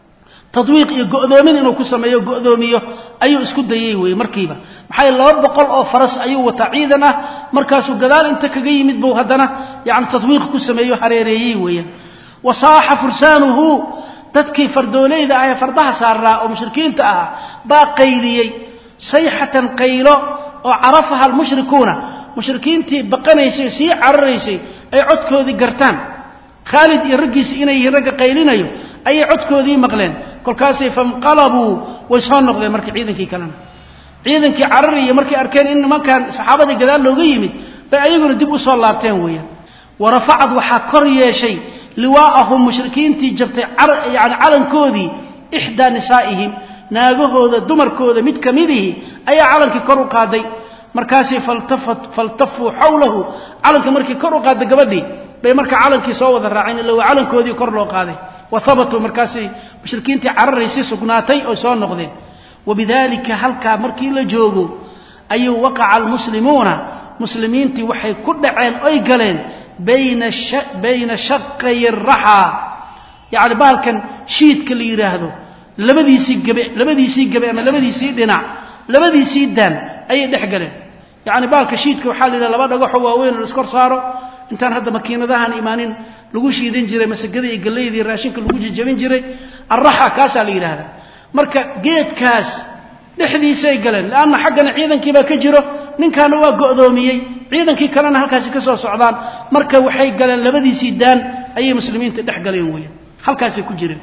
تطويق يقدومين إنه كسميه قدوميه أيو اسكد يوي مركبة محايا الله بقول أو فرس أيو وتعيدنا مركاسو قدال انت كجي مدبو هدنا يعني تطويق كسميه حريري ويا وصاح فرسانه تدكي فردولي ذا آية فردها سارة ومشركين تأها با قيليي صيحة قيلو وعرفها المشركون مشركين تي بقنيسي سي عريسي أي عدكو ذي قرتان خالد يرقس إني يرقى قيلينيو أي عدكو ذي مقلين كل كاسي فانقلبوا ويسهون نقضي مركي عيدن كي كلام عيدن كي عرري مركي أركان إن ما كان صحابة قدال لو قيمت فأيقون دبوا صلى الله ويا ورفعت وحكر يا شيء لواءهم مشركين تي جبت يعني علن كودي إحدى نسائهم ناقه ذا دمر كوذا مد كميده أي علن كي كرو قادي مركاسي فالتفت فالتفوا حوله علن كمركي كرو قادي قبدي بي مركا علن كي صوذ الرعين اللي هو علن كودي كرو قادي وثبتوا مركاسي مشركين تي عرريسي سقناتي أو سون نقضين وبذلك هلكا مركي لجوجو أي وقع المسلمون مسلمين تي وحي كل عين أي قلين بين الش بين شقي الرحى يعني بالكن شيد كل يراهدو لبدي يسيق جبع لبدي يسيق جبع ما لبدي يسيق دنا لبدي يسيق دان أي دحقلين يعني بالك شيد كوحال إذا لبدا قحوا وين الاسكور صاروا intaan hadda makiinadahan imaanin lagu shiidan jiray masagada iyo galeeyda raashinka lagu jajabin jiray arraha kaas la yiraahdo marka geedkaas dhixdiisa ay galeen laana xaqana ciidankii ba ka jiro ninkan waa go'doomiyay ciidankii kalena halkaas ka soo socdaan marka waxay galeen labadiisii daan ay muslimiinta dhex galeen weeyaan halkaas ku jireen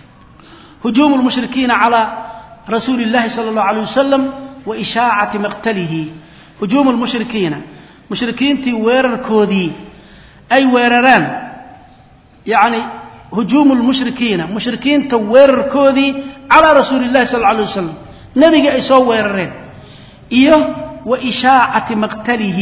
هجوم المشركين على رسول الله صلى الله عليه وسلم وإشاعة مقتله هجوم المشركين مشركين تي ويرر كودي أي ويرران يعني هجوم المشركين مشركين تويرر كودي على رسول الله صلى الله عليه وسلم نبي يسوى ويررين إيه وإشاعة مقتله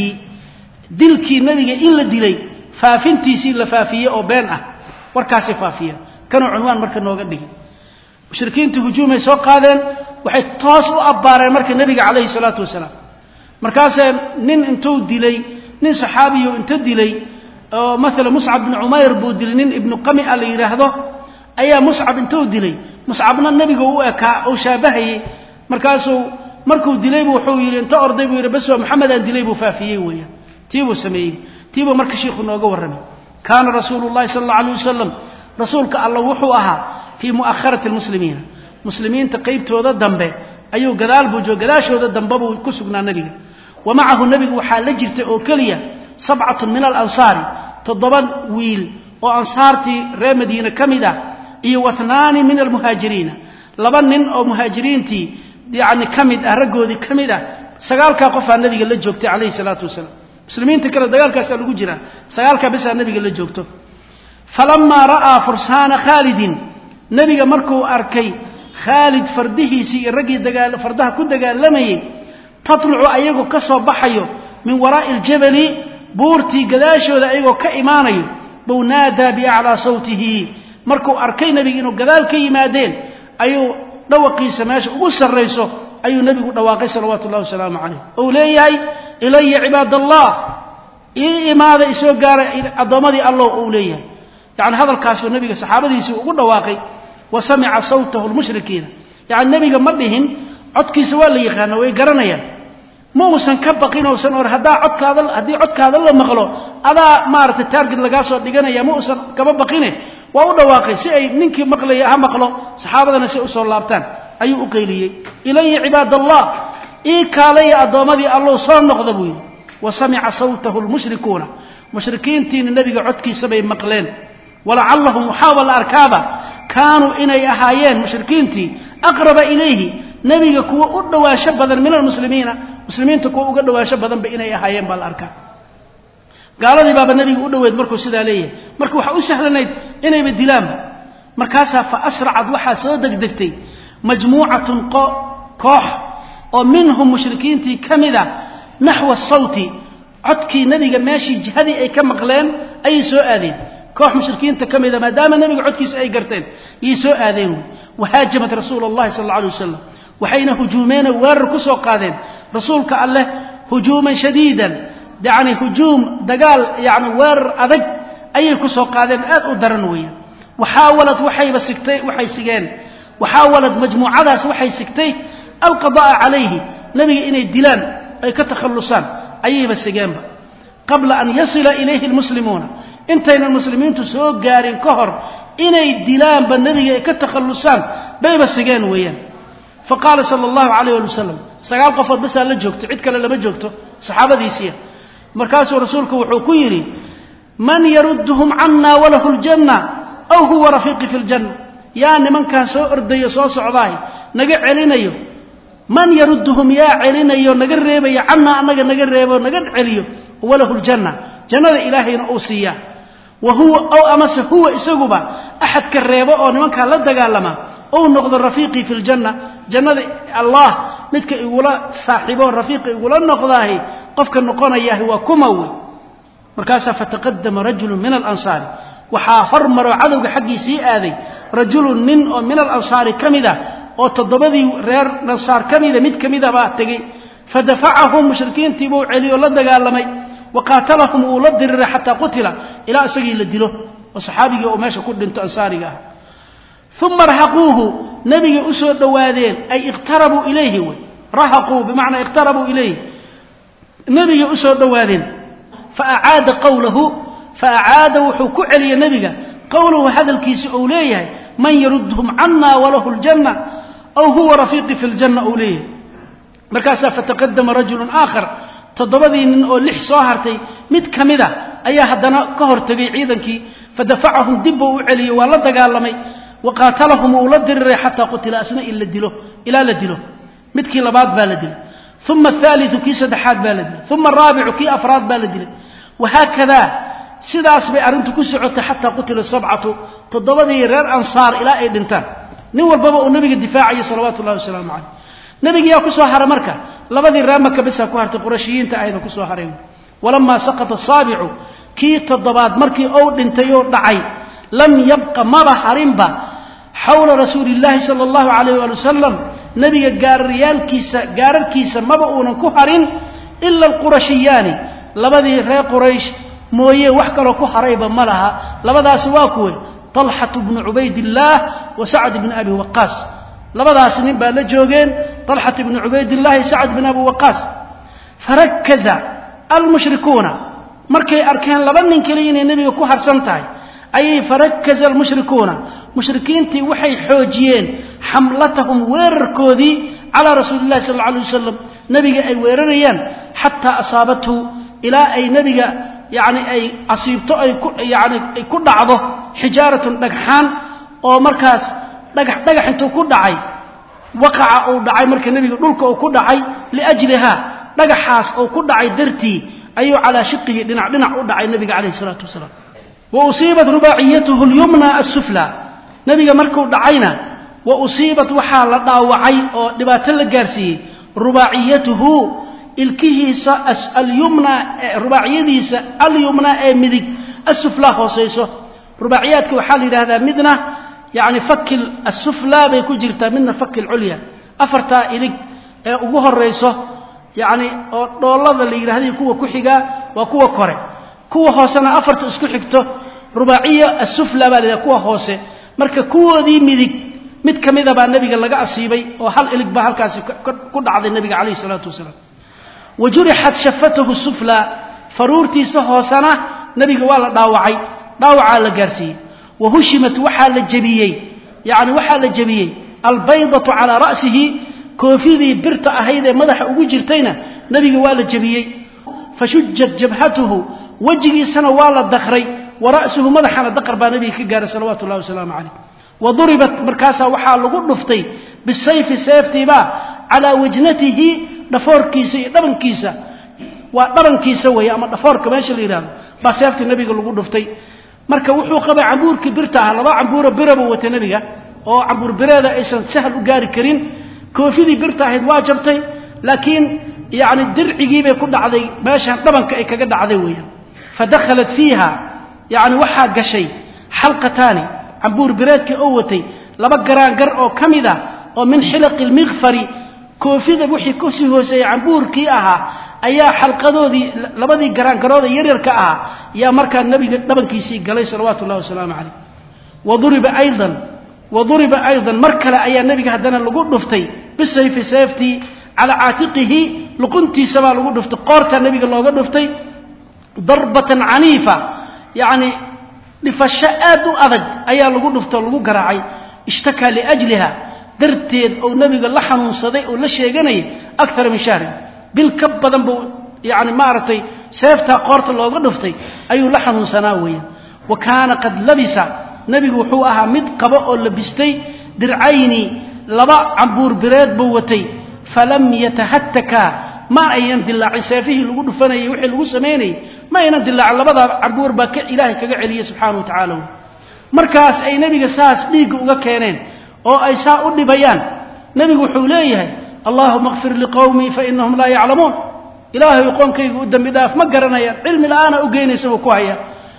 دلكي نبي إلا دلي فافنتي سيلا فافية أو بينه وركاسي فافية كانوا عنوان مركز نوغده مشركين تهجوم يسوى قادن وحي تواصلوا أبارا مركز النبي عليه الصلاة والسلام مركاسا نين انتو ديلي نين صحابي انتو ديلي مثلا مصعب بن عمير بو ديلي نين ابن قمي اللي يراهده ايا مصعب انتو ديلي مصعبنا النبي هو اكا او شابهي مركاسو مركو ديلي بو وحو يري انت ارضي بو يري بس محمد ان ديلي بو فافيي ويا تيبو سمي تيبو مركز شيخ نوغا ورمي كان رسول الله صلى الله عليه وسلم رسولك الله وحو اها في مؤخرة المسلمين مسلمين تقيبتودا دنبه ايو غدال بو جو غداشودا دنبه بو كسغنا نبي ومعه النبي وحال لجرت او كليه سبعه من الانصار تضبن ويل وانصارتي ري مدينه كميده اي واثنان من المهاجرين لبن او مهاجرينتي يعني كميد ارغودي كميده سغالكا قفا النبي لا جوجتي عليه الصلاه والسلام مسلمين تكلا دغالكاس لو جيرا سغالكا بس النبي لا جوجتو فلما راى فرسان خالد نبي مركو اركي خالد فرده سي رغي دغال فردها كو دغالمي تطلع ايغو كسو بخايو من وراء الجبل بورتي غداشو ايغو كايمانيو بو نادى باعلى صوته مركو اركي نبي انو غدال كيمادين ايو دوقي سماش او سريسو ايو نبي دواقي صلوات الله وسلام عليه اولياي الي عباد الله اي ماذا اسو غار ادمدي الله اولياي يعني هذا الكاس النبي صحابتي او دواقي وسمع صوته المشركين يعني النبي ما بهن codkiisa waa la yaqaan way garanayaan ma uusan ka baqin oo san or hadaa codkaada hadii codkaada la maqlo ada maarta target laga soo dhiganaya ma uusan kaba baqine waa u dhawaaqay si ay ninkii maqlay ha maqlo saxaabadana si u soo laabtaan ayuu u qeyliyay ilay ibadallah ee kaalay adoomadii Allah soo noqdo buu wa sami'a sawtahu almushrikuuna mushrikiintii nabiga codkiisa bay maqleen wala allahum muhawala arkaba كانوا إني أحيان مشركينتي أقرب إليه نبي كوا أدوا شبذا من المسلمين مسلمين تكوا أدوا شبذا بإني أحيان بالأركان قال لي بابا النبي أدوا يدمركوا سيدا ليه مركوا حقوسي حلنا إني بالدلام مركاسها فأسرع ضوحا سودك دكتي مجموعة كوح ومنهم مشركينتي كمذا نحو الصوت عدكي نبي ماشي جهدي أي كم غلان أي سؤالين كوح مشركين تكمل ما دام النبي عدكيس أي قرتين يسوء آذين وهاجمت رسول الله صلى الله عليه وسلم وحين هجومين واركسوا قادين رسولك الله هجوما شديدا يعني هجوم دقال يعني وار أذق أي كسوا قادين أدعو درنويا وحاولت وحي بسكتي وحي سجان وحاولت مجموعة وحي سكتي القضاء عليه نبي إن الدلان أي كتخلصان أي بسجان قبل أن يصل إليه المسلمون انتين المسلمين تسوق قارين كهر إني الدلان بالنبي كتخلصان بيب السجان ويان فقال صلى الله عليه وسلم سقال قفض بس لا جوجته عيد كلا لما جوجته صحابة ديسية مركز رسولك وحكيري من يردهم عنا وله الجنة أو هو رفيقي في الجنة يعني من كان سوء ردي صوص عضاي نقع علينا يو من يردهم يا علينا يو نقر ريبا يا عنا نقر نقر ريبا نقر عليو وله الجنة جنة إلهي نؤسية وهو أو أمس هو إسقبا أحد كالريبا أو من كان لدى قالما أو نقض الرفيقي في الجنة جنة الله متك يقولا صاحبه الرفيق يقولا نقضاه قفك النقون إياه وكموي مركاسا فتقدم رجل من الأنصار وحافر مروا عدو حقي سيئاذي رجل من من الأنصار كمذا أو تضبذي رير نصار كمذا مد كمذا باتقي فدفعهم مشركين تبوا علي ولا دغالمي وقاتلهم ولدر حتى قتل الى اسغي لدله وصحابي وماشى كدنت انصاريغا ثم رهقوه نبي اسو دوادين اي اقتربوا اليه رهقوا بمعنى اقتربوا اليه نبي اسو دوادين فاعاد قوله فاعاد وحكوا علي نبي قوله هذا الكيس اوليه من يردهم عنا وله الجنه او هو رفيقي في الجنه اوليه مركاسا فتقدم رجل آخر تضبضي من لح صاهرتي مد كمدا أيها هدنا كهر تجي عيدنكي فدفعهم دبوا علي ولا دجالمي وقاتلهم ولدر حتى قتل أسماء إلا دلو إلى لدلو مد كي لبعض بالدل ثم الثالث كي سدحات بالدل ثم الرابع كي أفراد بالدل وهكذا سداس بأرنت كسعت حتى قتل السبعة تضبضي رر أنصار إلى إيدنتان نور بابا النبي الدفاعي صلوات الله وسلامه عليه نبي يا كسو هر مركا لبدي رامك بس ku hartay qurashiyiin ta ayna kusoo hareen ولما سقط الصابع كي تضباد مركي او دنتيو دحاي لم يبقى ما حرمبا حول رسول الله صلى الله عليه وسلم نبي غاريالكيسا غارركيسا ما بونا ku harin illa القرشيان لبدي رee قريش mooye wax kale ku harayba malaha labadaas waa kuwe طلحة بن عبيد الله وسعد بن ابي وقاص لبداس نين با لا جوجين طلحة بن عبيد الله سعد بن ابي وقاص فركز المشركون markay arkeen laba nin kaliya inay nabiga ku harsantahay ay فركز المشركون مشركينtii waxay xoojiyeen xamlatahum weerarkoodii ala rasuulillah sallallahu alayhi wasallam nabiga ay weerarayaan hatta asabatu ila ay nabiga yaani ay asiibto ay yaani ay ku dhacdo xijaaratan dhagxaan oo markaas dhagax dhagax intuu ku dhacay waqaca oo dhacay marka nabiga dhulka oo ku dhacay li ajliha dhagaxaas oo ku dhacay dartii ayuu ala shiqihi dhinac dhinac u dhacay nabiga kaleey salaatu wasalaam wa usibat rubaiyatuhu al-yumna as-sufla nabiga markuu dhacayna wa usibat waxa la dhaawacay oo dhibaato la gaarsiiyay rubaiyatuhu ilkihiisa al-yumna rubaiyadiisa al-yumna ee midig as-sufla hooseyso rubaiyadku waxa la yiraahdaa midna يعني فك السفلى بيكون جرتا من فك العليا أفرتا إليك أبوه الرئيسه يعني والله اللي يرهدي كوه كحجة وكوه كره كوه حسنا أفرت اسكو حكته رباعية السفلى بعد كوه حسه مركب كوه دي ميدك مد كميدا بقى النبي قال لقى أصيبي وحل إليك بحال كاس كل عاد النبي عليه الصلاة والسلام وجرحت شفته السفلى فرورتي سهوسنا نبي قال داوعي داوع على جرسي وهشمت وحال الجبيي يعني وحال الجبيي البيضة على رأسه كوفيدي برتا هيدا مدح ugu jirtayna nabiga waa la jabiyay fashujjat jabhatuhu wajigi sana waa la dakhray ورأسه مدحنا دقر با nabiga ka gaaray sallallahu alayhi wasallam ali وضربت markaasa waxa lagu dhuftay bisayf sayftiba ala wajnatihi dhafoorkiisa iyo dhabankiisa waa dhabankiisa way ama dhafoorka meesha la yiraahdo ba sayfti nabiga lagu dhuftay marka wuxuu qabay cambuurkii birta ah laba cambuur biraba wata nabiga oo cambuur birada aysan sahal u gaari karin koofidii birta ahayd waa jabtay laakiin yaani dircigii bay ku dhacday meesha dhabanka ay kaga dhacday weeyaan fadakhalat fiiha yaani waxa gashay halqataani cambuur biradkii oo watay laba garaan gar oo kamida oo min xilqil mighfari koofida wixii ku sii hooseeyay cambuurkii ahaa ayaa xalqadoodii labadii garaan garooda yaryarka ah yaa marka nabiga dhabankiisii galay sallallahu alayhi wasallam ali waduriba aydan waduriba aydan markala ayaa nabiga hadana lagu dhuftay bisayfi sayfti ala aatiqihi luqunti sabaa lagu dhuftay qoorta nabiga looga dhuftay darbatan anifa yaani difashaad adag ayaa lagu dhuftay lagu garaacay ishtaka li ajliha darteed oo nabiga la xanuunsaday oo la sheeganay akthar min shahr بالكبدن بو يعني ما رتي سيفتا قورت لوغا دفتي ايو لا خنوسنا ويا وكان قد لبس نبي وحو اها مد قبا او لبستي درعيني لبا عبور بريد بوتي فلم يتهتكا ما اين دلع سيفه لو دفناي وخي لو سميني ما اين دلع لبدا عبور با الهي كغا عليه سبحانه وتعالى markaas ay nabiga saas dhiig uga keeneen oo ay saa u dhibayaan nabigu wuxuu leeyahay اللهم اغفر لقومي فإنهم لا يعلمون إلهي يقوم كي قدام بداف ما قرنايا علم الآن أقيني سوى كوهيا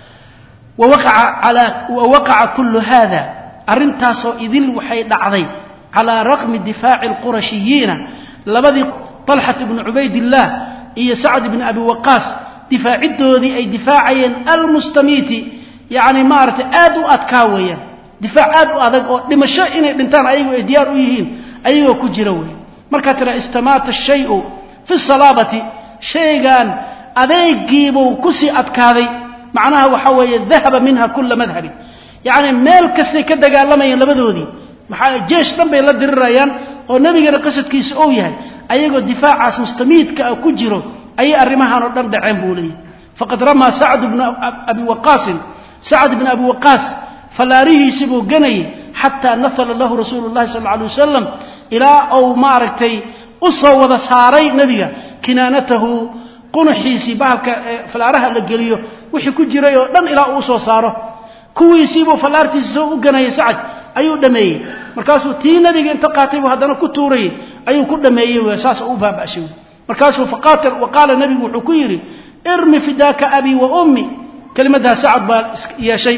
ووقع على ووقع كل هذا أرنتاسو إذل وحيد عضي على رغم دفاع القرشيين لبدي طلحة بن عبيد الله إيا سعد بن أبي وقاص دفاع الدودي أي دفاعيا المستميت يعني مارت آدو أتكاويا دفاع آدو أدق لما شاء بنتان أيوة ديار أيهين أيوة كجروي مركتنا استمات الشيء في الصلابة شيئا أذيك جيبوا كسي أتكاذي معناها وحوي ذهب منها كل مذهب يعني ميل كسي كده قال لما يلبدودي جيش لما يلد الريان والنبي قال قصة كيس أويها أيقو الدفاع عس مستميت كأكجره أي أرمها ردم دعين بولي فقد رمى سعد بن أبي وقاص سعد بن أبي وقاص فلاريه سبو جني حتى نثل الله رسول الله صلى الله عليه وسلم إلى أو ماركتي أصوى ذساري نبيا كنانته قنحيسي بحالك فلارها لقليه وحي كجريه لن إلى أصوى صاره كوي سيبو فلارتي سبو جني سعد أيو دمي مركاسو تي نبيا انت قاتل وهدنا كتوري أيو كل دمي ويساس أوبا بأشيو مركاسو فقاتل وقال النبي وحكيري ارمي فداك أبي وأمي كلمة سعد يا شيء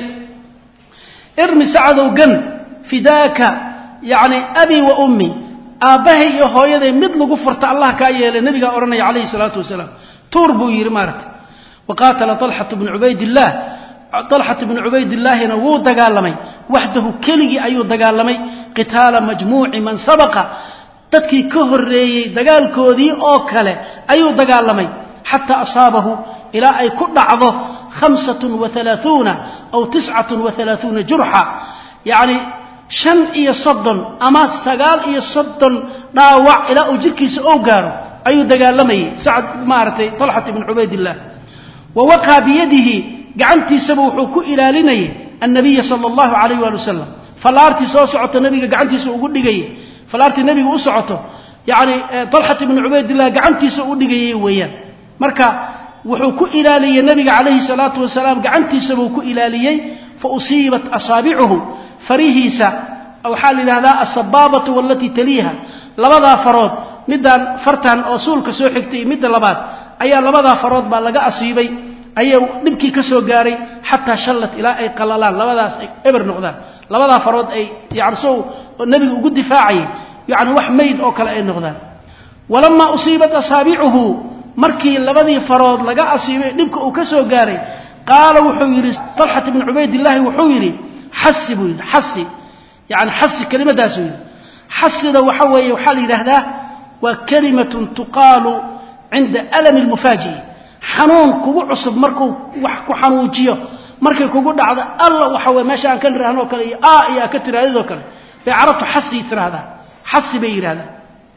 ارمي سعد وقن فداك يعني أبي وأمي آبهي يهويدي مثل قفرت الله كاية لنبي أورني عليه الصلاة والسلام توربو يرمارت وقاتل طلحة بن عبيد الله طلحة بن عبيد الله نوو دقالمي وحده كلي أيو دقالمي قتال مجموع من سبق تدكي كهري دقال كودي أوكالي أيو دقالمي حتى أصابه إلى أي كل عضو خمسة وثلاثون أو تسعة وثلاثون جرحا يعني شن إيا صدن أما سقال إيا صدن داوع إلى أجركي سأوغارو أيو دقالمي سعد مارتي طلحة بن عبيد الله ووقع بيده قعنتي سبوحوكو إلى لني النبي صلى الله عليه وسلم فلارتي سوسعته النبي قعنتي سوقود لقي فلارتي النبي أسعته يعني طلحة بن عبيد الله قعنتي سوقود لقي وياه مركا وحوكو إلى لي النبي عليه الصلاة والسلام قعنتي سبوكو إلى لي فأصيبت أصابعه فريهيسا أو حال هذا الصبابة والتي تليها لبدا فرود مدى فرتان أصول كسوحكتي مدى لباد أي لبدا فرود باللقاء أصيبي أي نبكي كسو قاري حتى شلت إلى أي قلالان لبدا إبر نقدان لبدا فرود أي يعرسو النبي وقود دفاعي يعني وح ميد أو كلا أي نقدان ولما أصيبت أصابعه مركي لبدي فرود لقاء أصيبي نبكي وكسو قاري قال وحويري طلحة بن عبيد الله وحويري حسبوا حسي يعني حسي كلمة داسوي حسي ذا وحوي وحالي لهذا وكلمة تقال عند ألم المفاجئ حنون كوكو عصب مركو وحكو حنوجيه مركي كوكو دعض الله وحوي ما شاء كان رهنو كلي آه يا كتر هذا كلي فعرفت حسي ترى هذا حسي بير هذا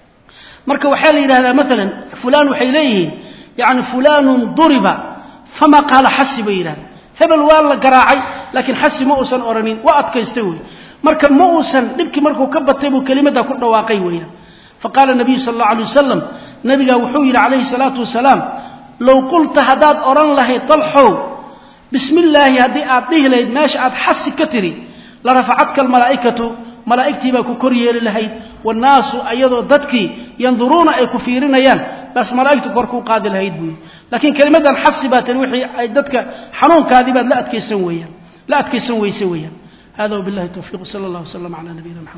مركو وحالي لهذا مثلا فلان وحيليه يعني فلان ضرب فما قال حسي بير هذا هبل والله قراعي لكن حسي مؤسن أورانين وأتكيستوي مركب مؤسن نبكي مركو كبتي بكلمة كل واقعي ويا فقال النبي صلى الله عليه وسلم نبي وحويل عليه الصلاة والسلام لو قلت هداد أوران له طلحو بسم الله هدي أعطيه لهيد ماشي أد حسي كتري لرفعتك الملائكة ملائكتي باكو كوريا للهيد والناس أيضا ضدكي ينظرون أي كفيرين يان بس ملائكتك كوركو قادل هيد بوي لكن كلمة الحسبات الوحي أي ضدك حنون كاذبات لا أتكي سويا لا أتكي سوي سويا هذا وبالله التوفيق صلى الله وسلم على نبينا محمد